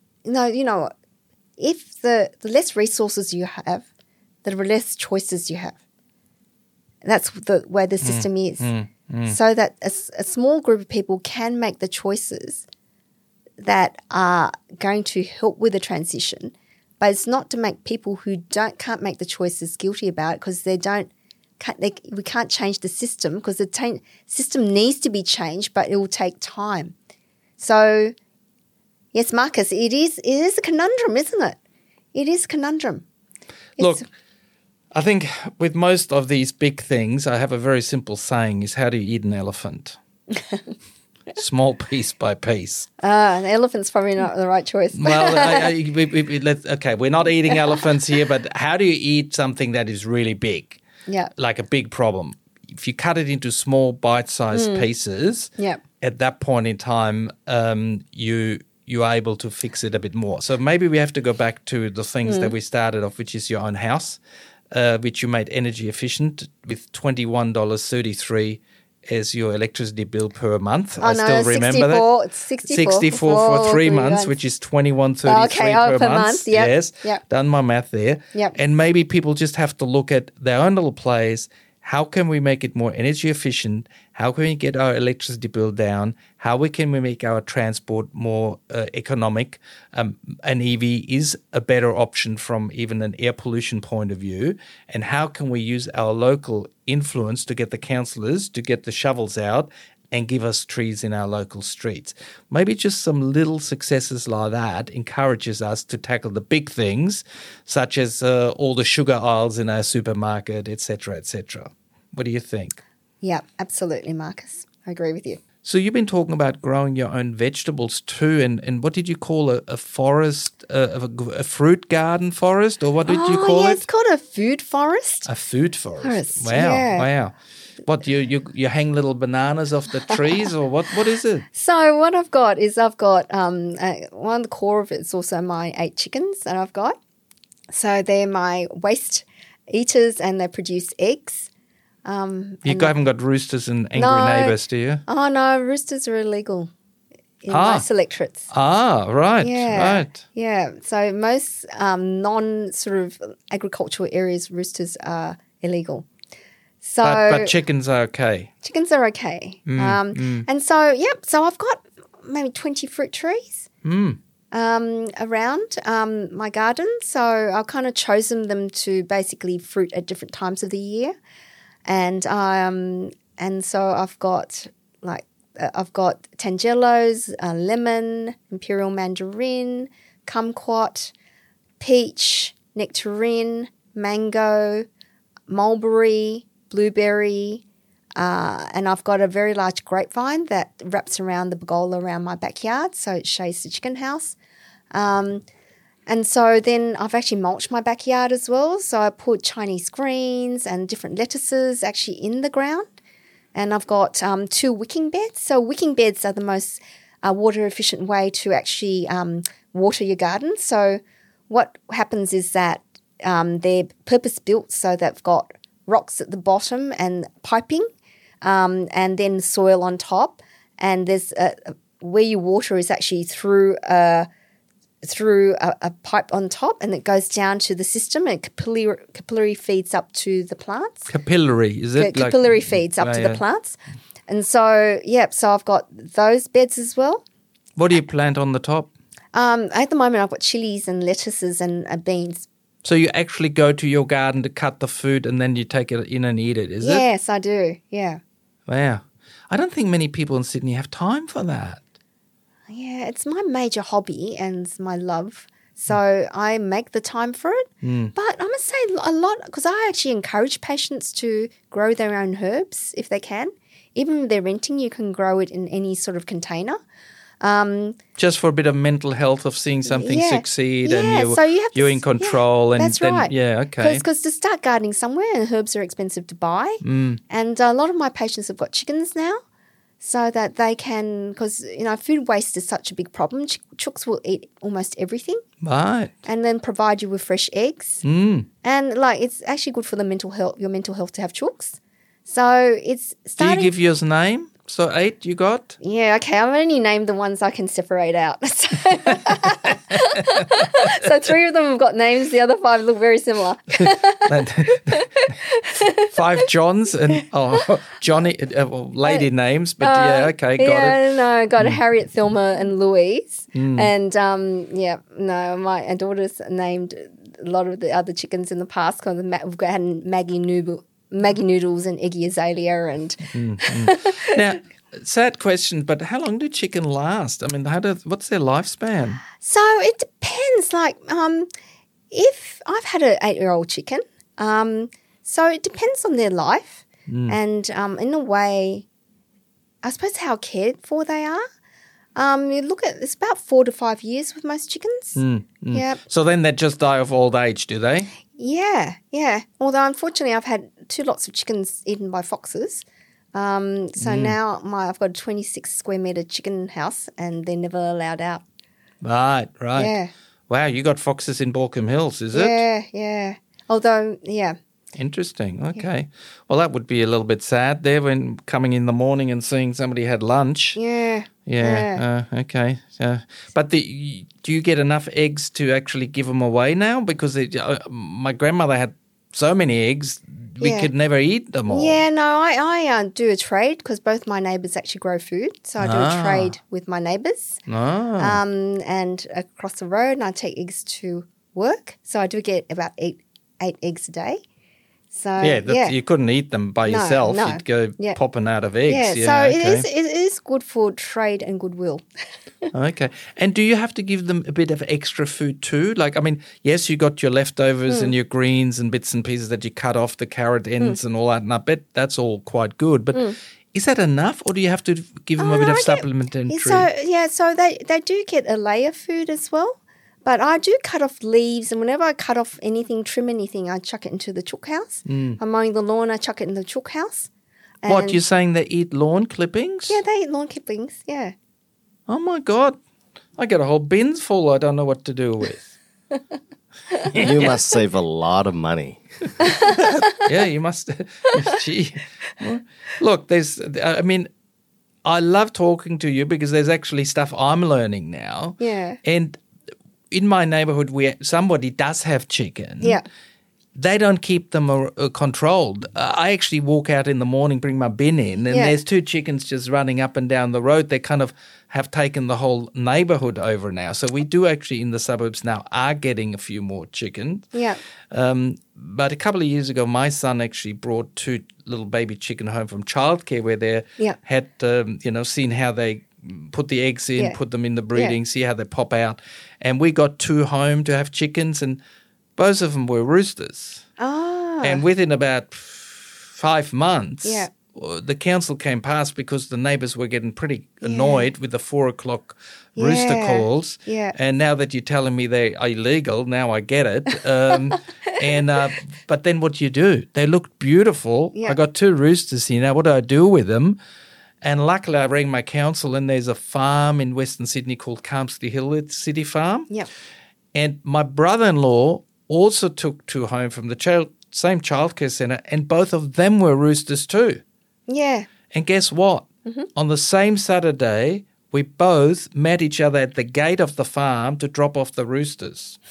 if the less resources you have, the less choices you have. That's where the system is. So that a small group of people can make the choices that are going to help with the transition, but it's not to make people who can't make the choices guilty about it, because we can't change the system, because the system needs to be changed, but it will take time. So, yes, Marcus, it is a conundrum, isn't it? It is a conundrum. Look, I think with most of these big things, I have a very simple saying: is how do you eat an elephant? Small piece by piece. An elephant's probably not the right choice. Well, we're not eating elephants here, but how do you eat something that is really big? Yeah. Like a big problem. If you cut it into small bite-sized pieces, at that point in time, you're able to fix it a bit more. So maybe we have to go back to the things that we started off, which is your own house, which you made energy efficient with $21.33 as your electricity bill per month. I still remember that. It's 64 for 3 months, which is $21.33 per month. Yep. Yes, done my math there. Yep. And maybe people just have to look at their own little plays. How can we make it more energy efficient? How can we get our electricity bill down? How can we make our transport more economic? An EV is a better option from even an air pollution point of view. And how can we use our local influence to get the councillors to get the shovels out and give us trees in our local streets? Maybe just some little successes like that encourages us to tackle the big things, such as all the sugar aisles in our supermarket, etc., etc. What do you think? Yeah, absolutely, Marcus. I agree with you. So you've been talking about growing your own vegetables too, and what did you call a forest, a fruit garden forest, or what did you call yeah, it? it's called a food forest. A food forest. Forest, Wow, yeah. wow. What you hang little bananas off the trees, or what is it? So what I've got is one of the core of it is also my 8 chickens that I've got. So they're my waste eaters and they produce eggs. You haven't got roosters and angry neighbours, do you? Oh, no, roosters are illegal in most electorates. Ah, right, right. Yeah. So most non sort of agricultural areas, roosters are illegal. So But chickens are okay. chickens are okay. And so, so I've got maybe 20 fruit trees around my garden. So I've kind of chosen them to basically fruit at different times of the year. And so I've got tangelos, lemon, imperial mandarin, kumquat, peach, nectarine, mango, mulberry, blueberry, and I've got a very large grapevine that wraps around the pergola around my backyard, so it shades the chicken house. And so then I've actually mulched my backyard as well. So I put Chinese greens and different lettuces actually in the ground. And I've got 2 wicking beds. So wicking beds are the most water efficient way to actually water your garden. So what happens is that they're purpose built so they've got rocks at the bottom and piping and then soil on top. And there's where you water is actually through a pipe on top, and it goes down to the system and capillary feeds up to the plants. Capillary, is it? Capillary feeds up to the plants. And so, so I've got those beds as well. What do you plant on the top? At the moment, I've got chilies and lettuces and beans. So you actually go to your garden to cut the food and then you take it in and eat it, is it? Yes, I do, yeah. Wow. I don't think many people in Sydney have time for that. Yeah, it's my major hobby and it's my love. So I make the time for it. But I must say a lot, because I actually encourage patients to grow their own herbs if they can. Even if they're renting, you can grow it in any sort of container. Just for a bit of mental health of seeing something succeed and so you're in control. And that's then, right. Yeah, okay. Because to start gardening somewhere, herbs are expensive to buy. And a lot of my patients have got chickens now. So that they can, because, food waste is such a big problem. Chooks will eat almost everything. Right. And then provide you with fresh eggs. And, it's actually good for your mental health to have chooks. So it's starting. Do you give yours a name? So 8 you got? Yeah, okay. I've only named the ones I can separate out. So 3 of them have got names. The other 5 look very similar. 5 Johns and Johnny, lady names, but got it. Yeah, no, got Harriet, Thelma, and Louise, and my daughter's named a lot of the other chickens in the past because we've had Maggie Noodles and Eggy Azalea and. Now, sad question, but how long do chicken last? I mean, what's their lifespan? So it depends. Like, if I've had an 8-year-old chicken. So it depends on their life and in a way, I suppose how cared for they are. You look at it's about 4 to 5 years with most chickens. Yeah. So then they just die of old age, do they? Yeah. Although unfortunately I've had 2 lots of chickens eaten by foxes. So now I've got a 26 square metre chicken house and they're never allowed out. Right. Yeah. Wow, you got foxes in Baulkham Hills, is it? Yeah. Although, yeah. Interesting. Okay. Well, that would be a little bit sad there when coming in the morning and seeing somebody had lunch. Yeah. Okay. But do you get enough eggs to actually give them away now? Because my grandmother had so many eggs, we could never eat them all. Yeah, no, I do a trade because both my neighbours actually grow food. So I do a trade with my neighbours. And across the road, and I take eggs to work. So I do get about eight eggs a day. So you couldn't eat them by yourself. No. You'd go popping out of eggs. So it is good for trade and goodwill. Okay. And do you have to give them a bit of extra food too? Like, I mean, yes, you got your leftovers and your greens and bits and pieces that you cut off, the carrot ends and all that, and I bet that's all quite good. But Is that enough, or do you have to give them a bit of supplementary? So they do get a layer food as well. But I do cut off leaves, and whenever I cut off anything, trim anything, I chuck it into the chook house. I'm mowing the lawn, I chuck it in the chook house. What, you're saying they eat lawn clippings? Yeah, they eat lawn clippings, yeah. Oh, my God. I get a whole bin full I don't know what to do with. You must save a lot of money. Yeah, you must. Gee. Look, I love talking to you because there's actually stuff I'm learning now. Yeah. And in my neighborhood where somebody does have chicken, they don't keep them controlled. I actually walk out in the morning, bring my bin in, and there's 2 chickens just running up and down the road. They kind of have taken the whole neighborhood over now. So we do actually in the suburbs now are getting a few more chickens. Yeah. But a couple of years ago, my son actually brought 2 little baby chicken home from childcare where they had, seen how they put the eggs in, put them in the breeding, see how they pop out. And we got 2 home to have chickens, and both of them were roosters. Ah. And within about 5 months, the council came past because the neighbours were getting pretty annoyed with the 4 o'clock rooster calls. Yeah. And now that you're telling me they are illegal, now I get it. But then what do you do? They looked beautiful. Yeah. I got 2 roosters here. Now what do I do with them? And luckily I rang my council, and there's a farm in Western Sydney called Carmsley Hill, it's City Farm. Yeah. And my brother-in-law also took 2 home from the same childcare centre, and both of them were roosters too. Yeah. And guess what? On the same Saturday, we both met each other at the gate of the farm to drop off the roosters.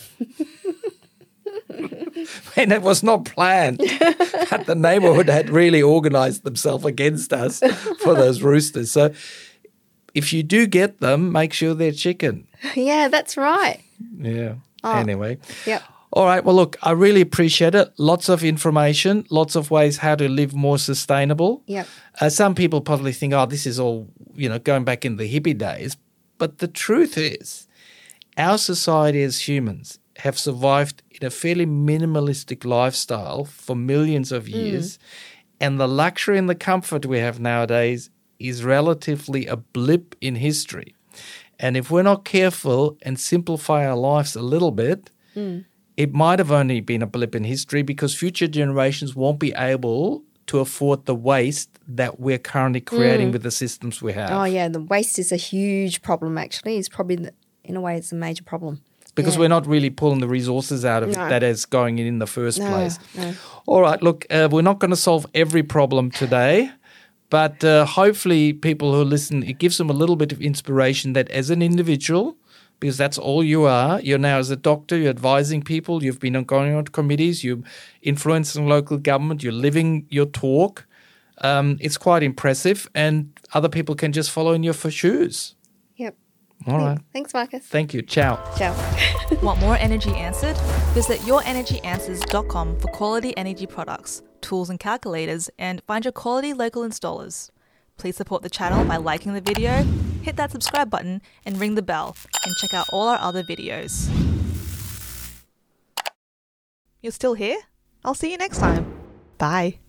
And it was not planned, but the neighbourhood had really organised themselves against us for those roosters. So if you do get them, make sure they're chicken. Yeah, that's right. Yeah. Anyway. Yep. All right. Well, look, I really appreciate it. Lots of information, lots of ways how to live more sustainable. Yep. Some people probably think, oh, this is all, going back in the hippie days. But the truth is, our society as humans have survived in a fairly minimalistic lifestyle for millions of years. And the luxury and the comfort we have nowadays is relatively a blip in history. And if we're not careful and simplify our lives a little bit, it might have only been a blip in history because future generations won't be able to afford the waste that we're currently creating with the systems we have. Oh, yeah, the waste is a huge problem actually. It's probably, in a way, it's a major problem. Because we're not really pulling the resources out of it that is going in the first place. No. All right, look, we're not going to solve every problem today, but hopefully people who listen, it gives them a little bit of inspiration that as an individual, because that's all you are, you're now as a doctor, you're advising people, you've been going on committees, you're influencing local government, you're living your talk. It's quite impressive, and other people can just follow in your shoes. Yep. All right. Thanks, Marcus. Thank you. Ciao. Ciao. Want more Energy Answered? Visit yourenergyanswers.com for quality energy products, tools and calculators, and find your quality local installers. Please support the channel by liking the video, hit that subscribe button, and ring the bell, and check out all our other videos. You're still here? I'll see you next time. Bye.